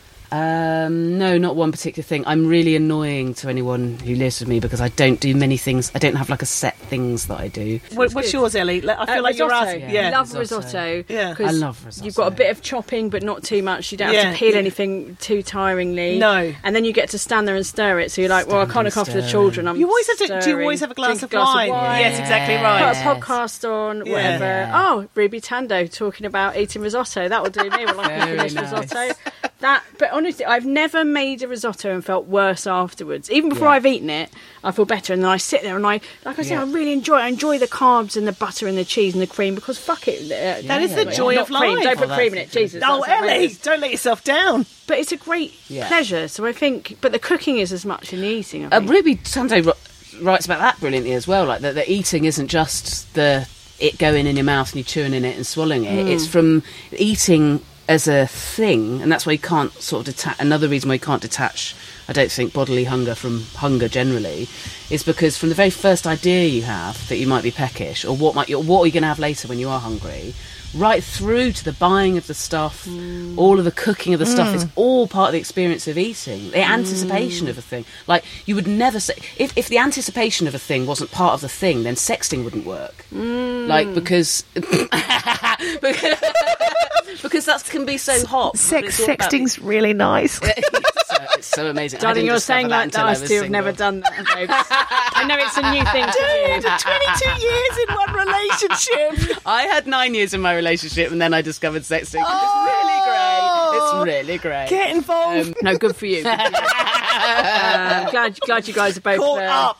Speaker 6: Um, no, not one particular thing. I'm really annoying to anyone who lives with me because I don't do many things. I don't have like a set things that I do.
Speaker 5: What, what's yours, Ellie? Like, I feel
Speaker 4: Uh,
Speaker 5: like you're
Speaker 4: risotto.
Speaker 5: asking.
Speaker 6: Yeah.
Speaker 5: Yeah.
Speaker 4: Love
Speaker 6: risotto.
Speaker 4: risotto.
Speaker 5: Yeah.
Speaker 4: 'cause
Speaker 6: I love risotto.
Speaker 4: You've got a bit of chopping, but not too much. You don't have
Speaker 5: Yeah.
Speaker 4: to peel
Speaker 5: Yeah.
Speaker 4: anything too tiringly.
Speaker 5: No.
Speaker 4: And then you get to stand there and stir it. So you're like, well, I
Speaker 6: Stand
Speaker 4: can't
Speaker 6: and
Speaker 4: look after the
Speaker 6: stir.
Speaker 4: children. I'm
Speaker 5: You always have to. Do you
Speaker 4: stirring.
Speaker 5: always have a glass,
Speaker 4: Drink
Speaker 5: of, wine?
Speaker 4: wine.
Speaker 5: Yes, exactly
Speaker 4: Put
Speaker 5: right.
Speaker 4: a podcast on,
Speaker 5: Yeah.
Speaker 4: whatever.
Speaker 6: Yeah.
Speaker 4: Oh, Ruby Tandoh talking about eating risotto. That will do me when I can
Speaker 6: Very
Speaker 4: finish
Speaker 6: nice.
Speaker 4: risotto. That, but honestly, I've never made a risotto and felt worse afterwards. Even before
Speaker 6: Yeah.
Speaker 4: I've eaten it, I feel better. And then I sit there and I, like I said,
Speaker 6: Yeah.
Speaker 4: I really enjoy. I enjoy the carbs and the butter and the cheese and the cream because fuck it, uh,
Speaker 5: That is the
Speaker 6: yeah.
Speaker 5: joy
Speaker 4: not
Speaker 5: of
Speaker 4: cream.
Speaker 5: life.
Speaker 4: Don't put
Speaker 6: Oh,
Speaker 4: cream in
Speaker 6: that's
Speaker 4: it, Jesus.
Speaker 5: Oh,
Speaker 4: that's
Speaker 5: Ellie,
Speaker 4: outrageous.
Speaker 5: don't let yourself down.
Speaker 4: But it's a great
Speaker 6: Yeah.
Speaker 4: pleasure. So I think, but the cooking is as much in the eating. I
Speaker 6: Uh,
Speaker 4: think.
Speaker 6: Ruby Tandoh ri- writes about that brilliantly as well. Like that, the eating isn't just the it going in your mouth and you chewing in it and swallowing it. It's from eating as a thing, and that's why you can't sort of detach. Another reason why you can't detach, I don't think, bodily hunger from hunger generally, is because from the very first idea you have that you might be peckish, or what might you, what are you going to have later when you are hungry, right through to the buying of the stuff, mm. all of the cooking of the stuff,
Speaker 5: Mm.
Speaker 6: is all part of the experience of eating, the anticipation
Speaker 5: Mm.
Speaker 6: of a thing. Like, you would never say... If, if the anticipation of a thing wasn't part of the thing, then sexting wouldn't work.
Speaker 5: Mm.
Speaker 6: Like, because... because, because that can be so hot.
Speaker 5: Sex
Speaker 6: It's all about-
Speaker 5: sexting's really nice.
Speaker 6: it's, so, it's so amazing. I
Speaker 4: Darling,
Speaker 6: didn't
Speaker 4: you're
Speaker 6: discover
Speaker 4: saying
Speaker 6: that
Speaker 4: like
Speaker 6: until
Speaker 4: that.
Speaker 6: I
Speaker 4: I
Speaker 6: was
Speaker 4: still have
Speaker 6: single.
Speaker 4: never done that, babes. I know it's a new thing to
Speaker 5: Dude,
Speaker 4: do.
Speaker 5: twenty-two years in one relationship.
Speaker 6: I had nine years in my relationship, and then I discovered sexting.
Speaker 5: Oh.
Speaker 6: It's really great. It's really great.
Speaker 5: Get involved.
Speaker 6: Um,
Speaker 4: No, good for you. Good for you. Uh, glad, glad you guys are both
Speaker 5: Caught
Speaker 4: there.
Speaker 5: up.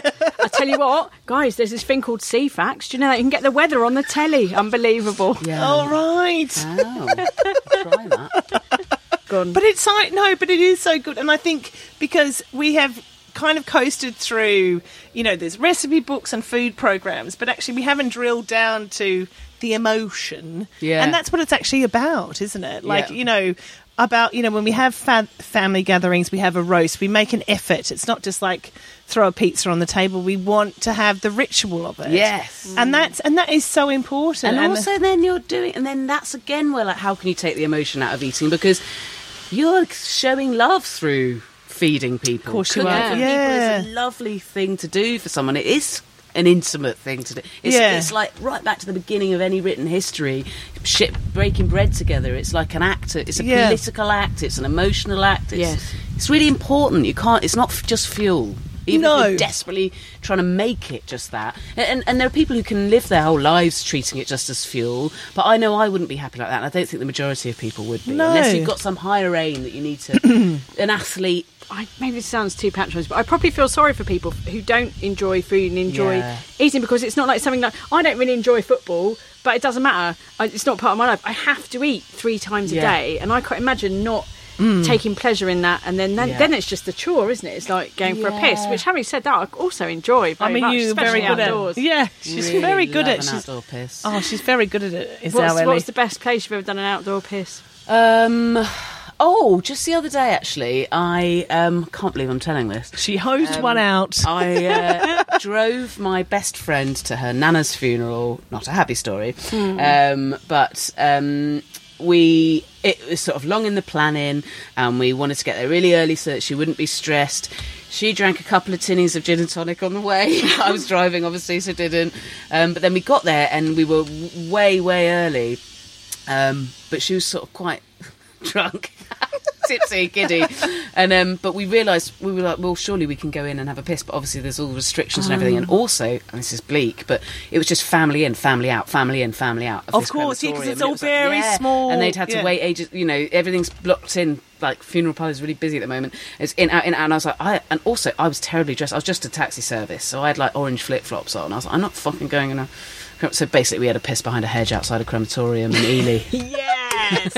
Speaker 4: I tell you what, guys, there's this thing called C FAX. Do you know that you can get the weather on the telly? Unbelievable.
Speaker 6: Yeah.
Speaker 5: All right.
Speaker 6: Wow. Try that.
Speaker 4: Gone.
Speaker 5: But it's like, no, but it is so good. And I think because we have kind of coasted through, you know, there's recipe books and food programs, but actually we haven't drilled down to the emotion.
Speaker 6: Yeah.
Speaker 5: And that's what it's actually about, isn't it? Like,
Speaker 6: Yeah.
Speaker 5: you know, about, you know, when we have fa- family gatherings, we have a roast, we make an effort. It's not just like throw a pizza on the table. We want to have the ritual of it.
Speaker 6: Yes.
Speaker 5: And that's, and that is so important.
Speaker 6: And also then you're doing... And then that's, again, where, like, how can you take the emotion out of eating? Because you're showing love through feeding people.
Speaker 5: Of course you
Speaker 6: Cooking
Speaker 5: are.
Speaker 6: for
Speaker 5: Yeah.
Speaker 6: people is a lovely thing to do for someone. It is an intimate thing to do. It's,
Speaker 5: Yeah.
Speaker 6: it's like right back to the beginning of any written history, shit, breaking bread together. It's like an act. It's a
Speaker 5: Yeah.
Speaker 6: political act. It's an emotional act. It's,
Speaker 4: Yes.
Speaker 6: it's really important. You can't. It's not f- just fuel. Even
Speaker 5: No.
Speaker 6: if you're desperately trying to make it just that. And, and there are people who can live their whole lives treating it just as fuel. But I know I wouldn't be happy like that. And I don't think the majority of people would be.
Speaker 5: No.
Speaker 6: Unless you've got some higher aim that you need to... an athlete...
Speaker 4: I, maybe this sounds too patronising, but I probably feel sorry for people who don't enjoy food and enjoy
Speaker 6: Yeah.
Speaker 4: eating, because it's not like something like, I don't really enjoy football, but it doesn't matter. I, it's not part of my life. I have to eat three times a
Speaker 6: Yeah.
Speaker 4: day, and I can't imagine not taking pleasure in that. And then then,
Speaker 6: Yeah.
Speaker 4: then it's just a chore, isn't it? It's like going for a piss,
Speaker 6: Yeah.
Speaker 4: which, having said that, I also enjoy very
Speaker 5: I mean,
Speaker 4: much,
Speaker 5: you're very
Speaker 4: especially
Speaker 5: good
Speaker 4: outdoors.
Speaker 5: at it. Yeah, she's
Speaker 6: really
Speaker 5: very good
Speaker 6: love
Speaker 5: at
Speaker 6: an
Speaker 5: she's,
Speaker 6: outdoor piss.
Speaker 5: Oh, she's very good at it. Is
Speaker 4: What's,
Speaker 5: our Ellie.
Speaker 4: what's the best place you've ever done an outdoor piss?
Speaker 6: Um... Oh, just the other day, actually, I um, can't believe I'm telling this.
Speaker 5: She hosed
Speaker 6: Um,
Speaker 5: one out.
Speaker 6: I uh, drove my best friend to her nana's funeral. Not a happy story, um, but um, we it was sort of long in the planning, and we wanted to get there really early so that she wouldn't be stressed. She drank a couple of tinnies of gin and tonic on the way. I was driving, obviously, so didn't. Um, but then we got there, and we were w- way, way early. Um, but she was sort of quite drunk. Tipsy, giddy, and um, but we realised we were like, well, surely we can go in and have a piss, but obviously there's all restrictions and everything, and also, and this is bleak, but it was just family in, family out, family in, family out.
Speaker 5: Of
Speaker 6: this
Speaker 5: course, yeah, 'cause
Speaker 6: crematorium.
Speaker 5: it's
Speaker 6: And it
Speaker 5: all
Speaker 6: was like,
Speaker 5: very
Speaker 6: yeah,
Speaker 5: small,
Speaker 6: and they'd had to
Speaker 5: yeah.
Speaker 6: wait ages. You know, everything's blocked in. Like funeral parlour is really busy at the moment. It's in out, in out, and I was like, I and also I was terribly dressed. I was just a taxi service, so I had like orange flip flops on. I was like, I'm not fucking going in a. So basically, we had a piss behind a hedge outside a crematorium in Ely.
Speaker 5: Yes.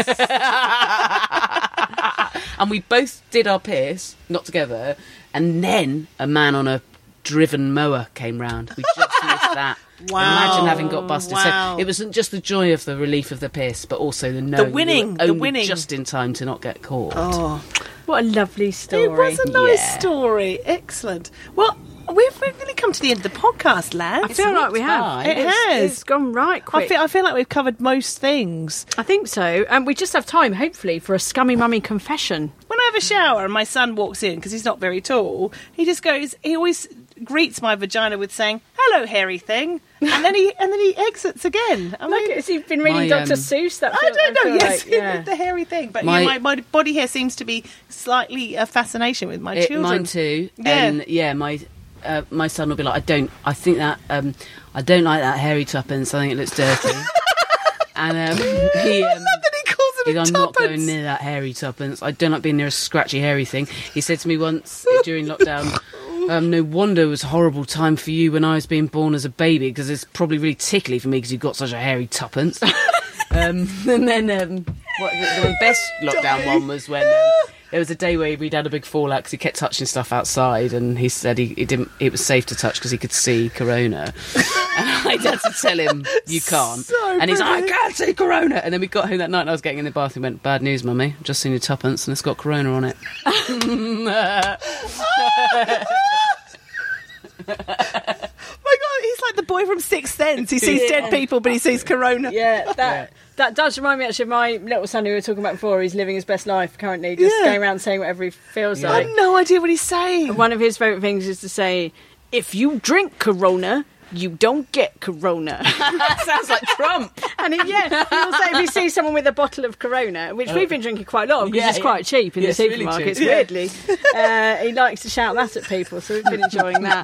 Speaker 6: And we both did our piss, not together, and then a man on a driven mower came round. We just missed that.
Speaker 5: Wow.
Speaker 6: Imagine having got busted.
Speaker 5: Wow.
Speaker 6: So it wasn't just the joy of the relief of the piss, but also the knowing
Speaker 5: winning,
Speaker 6: we were
Speaker 5: the
Speaker 6: only
Speaker 5: winning.
Speaker 6: just in time to not get caught.
Speaker 5: Oh,
Speaker 4: What a lovely story.
Speaker 5: it was a nice
Speaker 6: Yeah.
Speaker 5: story. Excellent. Well, we've really come to the end of the podcast, lads.
Speaker 4: I feel like we have.
Speaker 6: fine.
Speaker 5: It
Speaker 4: It's-
Speaker 5: has.
Speaker 4: It's gone right quick.
Speaker 5: I feel, I feel like we've covered most things.
Speaker 4: I think so. And we just have time, hopefully, for a scummy mummy confession.
Speaker 5: When I have a shower and my son walks in, because he's not very tall, he just goes, he always greets my vagina with saying, "Hello, hairy thing," and then he and then he exits again. I
Speaker 4: Look,
Speaker 5: mean,
Speaker 4: has he been reading
Speaker 6: My,
Speaker 4: Doctor
Speaker 6: um,
Speaker 4: Seuss? That
Speaker 5: I
Speaker 4: feel-
Speaker 5: don't know.
Speaker 4: feel
Speaker 5: Yes,
Speaker 4: like, yeah.
Speaker 5: the hairy thing, but
Speaker 6: My-
Speaker 5: yeah, my, my body hair seems to be slightly a fascination with my
Speaker 6: It,
Speaker 5: children.
Speaker 6: mine too.
Speaker 5: Yeah.
Speaker 6: And yeah, my uh, my son will be like, I don't. I think that um, I don't like that hairy tuppence. I think it looks dirty. And um, he. Um,
Speaker 5: Then he calls it
Speaker 6: He's,
Speaker 5: a
Speaker 6: I'm not
Speaker 5: tuppence.
Speaker 6: going near that hairy tuppence. I don't like being near a scratchy hairy thing. He said to me once during lockdown, um, no wonder it was a horrible time for you when I was being born as a baby, because it's probably really tickly for me because you've got such a hairy tuppence. um, and then um, what, the, the best lockdown one was when um, There was a day where we'd had a big fallout because he kept touching stuff outside, and he said he, he didn't. It was safe to touch because he could see corona. And I had to tell him you can't.
Speaker 5: So
Speaker 6: and he's like, I
Speaker 5: brilliant.
Speaker 6: can't see corona. And then we got home that night, and I was getting in the bath, and went, bad news, mummy. I've just seen your tuppence, and it's got corona on it.
Speaker 5: Oh my God, he's like the boy from Sixth Sense. He sees dead people, but he sees corona.
Speaker 4: Yeah, that that does remind me actually of my little son who we were talking about before. He's living his best life currently, just
Speaker 5: Yeah.
Speaker 4: going around saying whatever he feels
Speaker 5: I
Speaker 4: like.
Speaker 5: have no idea what he's saying.
Speaker 4: One of his favourite things is to say, if you drink Corona, you don't get Corona.
Speaker 6: That sounds like Trump.
Speaker 4: And he, yeah, he'll say if you see someone with a bottle of Corona, which we've been drinking quite a lot of because
Speaker 6: Yeah,
Speaker 4: it's
Speaker 6: yeah.
Speaker 4: quite cheap in
Speaker 6: Yeah,
Speaker 4: the
Speaker 6: it's really
Speaker 4: supermarkets,
Speaker 6: cheap.
Speaker 4: weirdly, uh, he likes to shout that at people, so we've been enjoying that.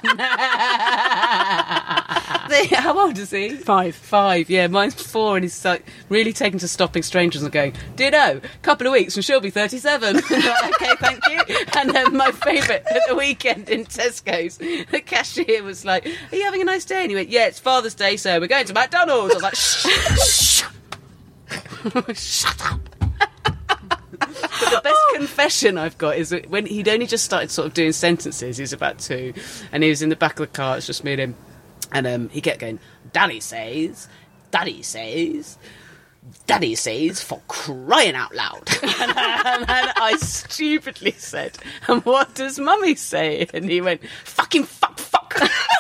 Speaker 6: How old is he?
Speaker 4: Five.
Speaker 6: Five, yeah. Mine's four, and he's like really taken to stopping strangers and going, do you know, couple of weeks and she'll be thirty-seven. And I'm like, okay, thank you. And then my favourite at the weekend in Tesco's, the cashier was like, are you having a nice day? And he went, yeah, it's Father's Day, so we're going to McDonald's. I was like, shh, shh. Shut up. But the best confession I've got is that when he'd only just started sort of doing sentences, he was about two, and he was in the back of the car, it's just me and him, and um, he kept going, Daddy says, Daddy says, Daddy says, for crying out loud. and, and, and I stupidly said, and what does Mummy say? And he went, fucking fuck, fuck.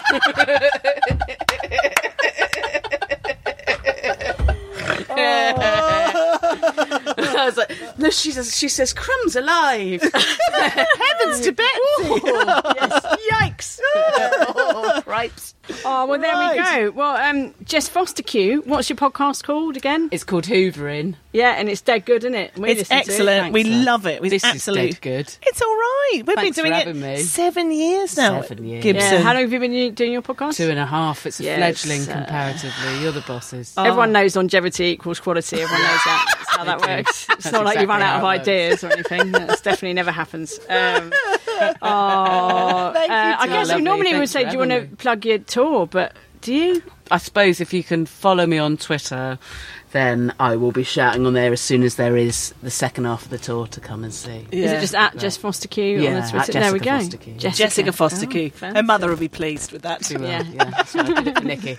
Speaker 6: I was like, no, she says, she says, crumbs alive.
Speaker 5: Heavens to Betsy.
Speaker 4: Yes. Yikes.
Speaker 6: Oh, cripes.
Speaker 4: Oh, well, there
Speaker 5: Right.
Speaker 4: we go. Well, um, Jess Foster-Q, what's your podcast called again?
Speaker 6: It's called Hoovering.
Speaker 4: Yeah, and it's dead good, isn't it? We
Speaker 5: It's
Speaker 4: listen to it.
Speaker 5: excellent.
Speaker 6: Thanks,
Speaker 5: we
Speaker 6: love.
Speaker 5: love it. We
Speaker 6: This is
Speaker 5: absolutely
Speaker 6: dead good.
Speaker 5: It's all right. We've
Speaker 6: Thanks
Speaker 5: been
Speaker 6: for
Speaker 5: doing
Speaker 6: having
Speaker 5: it
Speaker 6: me.
Speaker 5: seven years now.
Speaker 6: Seven years.
Speaker 5: Gibson.
Speaker 4: Yeah, how long have you been u- doing your podcast?
Speaker 6: Two and a half. It's a
Speaker 4: Yes,
Speaker 6: fledgling
Speaker 4: uh,
Speaker 6: comparatively. You're the bosses.
Speaker 4: Everyone knows longevity equals quality. Everyone knows that. That's how that
Speaker 6: They do.
Speaker 4: works. It's
Speaker 6: That's
Speaker 4: not like you run
Speaker 6: exactly
Speaker 4: out of
Speaker 6: how it works.
Speaker 4: ideas or anything. That's definitely never happens. Um, oh,
Speaker 5: Thank you,
Speaker 4: uh, I
Speaker 5: Tom.
Speaker 4: guess we
Speaker 6: Lovely.
Speaker 4: normally would
Speaker 6: Thanks
Speaker 4: say,
Speaker 6: for
Speaker 4: do you want to
Speaker 6: having me.
Speaker 4: plug your tour? But do you?
Speaker 6: I suppose if you can follow me on Twitter, then I will be shouting on there as soon as there is the second half of the tour to come and see.
Speaker 4: Is it just at Jess Foster Q
Speaker 6: Yeah,
Speaker 4: on the
Speaker 6: at
Speaker 4: Twitter? There we
Speaker 6: Jessica
Speaker 4: go.
Speaker 6: Foster Q.
Speaker 5: Jessica Foster Q.
Speaker 4: Oh,
Speaker 5: Her
Speaker 4: fancy.
Speaker 5: mother will be pleased with that.
Speaker 6: She will,
Speaker 4: Yeah.
Speaker 6: yeah. That's right. I did it for Nikki.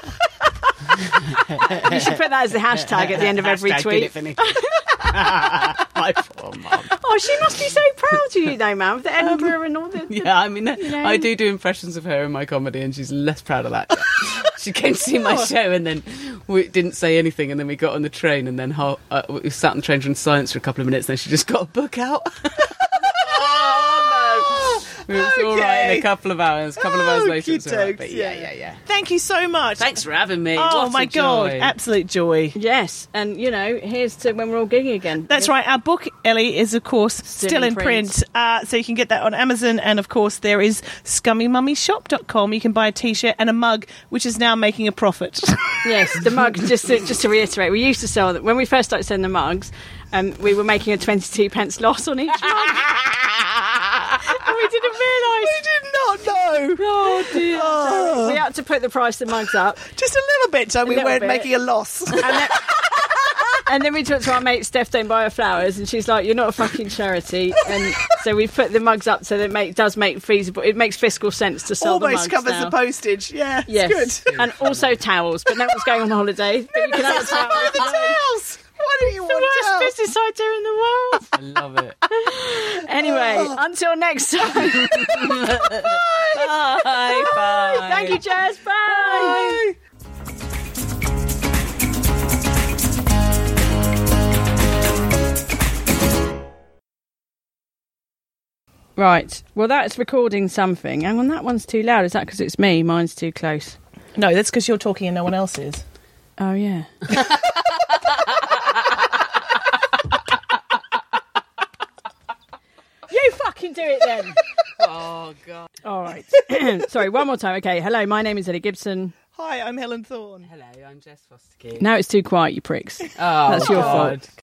Speaker 4: You should put that as the hashtag at the end of every
Speaker 6: Hashtag
Speaker 4: tweet.
Speaker 6: did it for Nikki. My poor mum.
Speaker 4: Oh, she must be so proud of you, though, man, with the Edinburgh and all the. the-
Speaker 6: Yeah, I mean,
Speaker 4: know.
Speaker 6: I do do impressions of her in my comedy, and she's less proud of that. She came to see my show, and then we didn't say anything, and then we got on the train, and then ho- uh, we sat on the train for silence for a couple of minutes, and then she just got a book out. Oh, no. It was all right in
Speaker 5: Okay.
Speaker 6: a couple of hours. A couple of hours later, it was all right.
Speaker 5: Okey-dokes,
Speaker 6: But yeah,
Speaker 5: yeah.
Speaker 6: yeah, yeah.
Speaker 5: Thank you so much.
Speaker 6: Thanks for having me.
Speaker 5: Oh
Speaker 6: What
Speaker 5: my
Speaker 6: a
Speaker 5: God,
Speaker 6: joy.
Speaker 5: absolute joy.
Speaker 4: Yes, and you know, here's to when we're all gigging again.
Speaker 5: That's right. Our book, Ellie, is of course still,
Speaker 4: Still in
Speaker 5: in print, uh, so you can get that on Amazon. And of course, there is scummy mummy shop dot com. You can buy a T-shirt and a mug, which is now making a profit.
Speaker 4: Yes, the mug. Just to, just to reiterate, we used to sell that when we first started selling the mugs. Um, we were making a twenty-two pence loss on each mug. And we didn't realise.
Speaker 5: We did not know.
Speaker 4: Oh dear!
Speaker 5: Oh.
Speaker 4: We had to put the price of the mugs up,
Speaker 5: Just a little bit, so we
Speaker 4: little
Speaker 5: weren't
Speaker 4: bit.
Speaker 5: making a loss.
Speaker 4: and then, and then we talked to our mate Steph Don't Buy Her Flowers, and she's like, "You're not a fucking charity." And so we put the mugs up so that it make, does make feasible. It makes fiscal sense to sell the
Speaker 5: Almost
Speaker 4: mugs
Speaker 5: covers
Speaker 4: now.
Speaker 5: the postage. Yeah, it's
Speaker 4: Yes,
Speaker 5: good.
Speaker 4: and also towels, but no one's going on holiday. But you can have a towel.
Speaker 5: Buy the towels. Why don't you
Speaker 4: The
Speaker 5: want
Speaker 4: worst
Speaker 5: towels?
Speaker 4: business idea in the world.
Speaker 6: I love it.
Speaker 4: Anyway, until next time.
Speaker 6: Bye. Bye.
Speaker 4: Thank you, Jess. Bye. Right. Well, that's recording something. Hang on, that one's too loud. Is that because it's me? Mine's too close.
Speaker 5: No, that's because you're talking and no one else is.
Speaker 4: Oh, yeah. You fucking do it then.
Speaker 6: Oh, God.
Speaker 4: All right. Sorry, one more time. Okay. Hello, my name is Ellie Gibson.
Speaker 5: Hi, I'm Helen Thorne.
Speaker 6: Hello, I'm Jess Foster.
Speaker 4: Now it's too quiet, you pricks.
Speaker 6: Oh,
Speaker 4: That's your
Speaker 6: God.
Speaker 4: fault.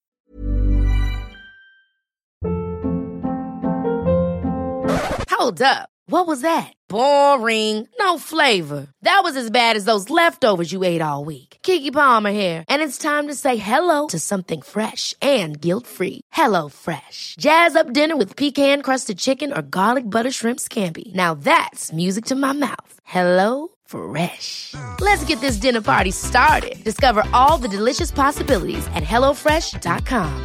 Speaker 7: Hold up. What was that? Boring. No flavor. That was as bad as those leftovers you ate all week. Keke Palmer here, and it's time to say hello to something fresh and guilt-free. Hello Fresh. Jazz up dinner with pecan-crusted chicken or garlic butter shrimp scampi. Now that's music to my mouth. Hello Fresh. Let's get this dinner party started. Discover all the delicious possibilities at hello fresh dot com.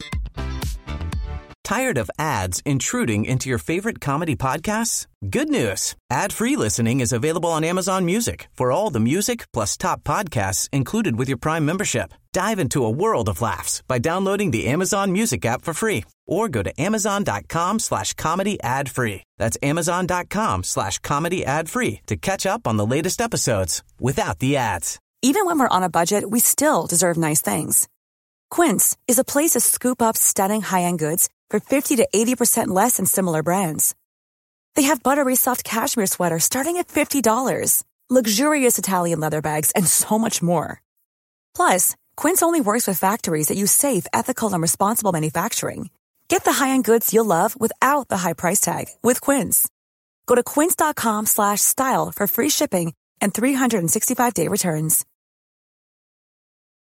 Speaker 8: Tired of ads intruding into your favorite comedy podcasts? Good news. Ad-free listening is available on Amazon Music for all the music plus top podcasts included with your Prime membership. Dive into a world of laughs by downloading the Amazon Music app for free or go to amazon.com slash comedy ad free. That's amazon.com slash comedy ad free to catch up on the latest episodes without the ads.
Speaker 9: Even when we're on a budget, we still deserve nice things. Quince is a place to scoop up stunning high-end goods for fifty to eighty percent less than similar brands. They have buttery soft cashmere sweaters starting at fifty dollars, luxurious Italian leather bags, and so much more. Plus, Quince only works with factories that use safe, ethical, and responsible manufacturing. Get the high-end goods you'll love without the high price tag with Quince. Go to quince.com slash style for free shipping and three sixty-five day returns.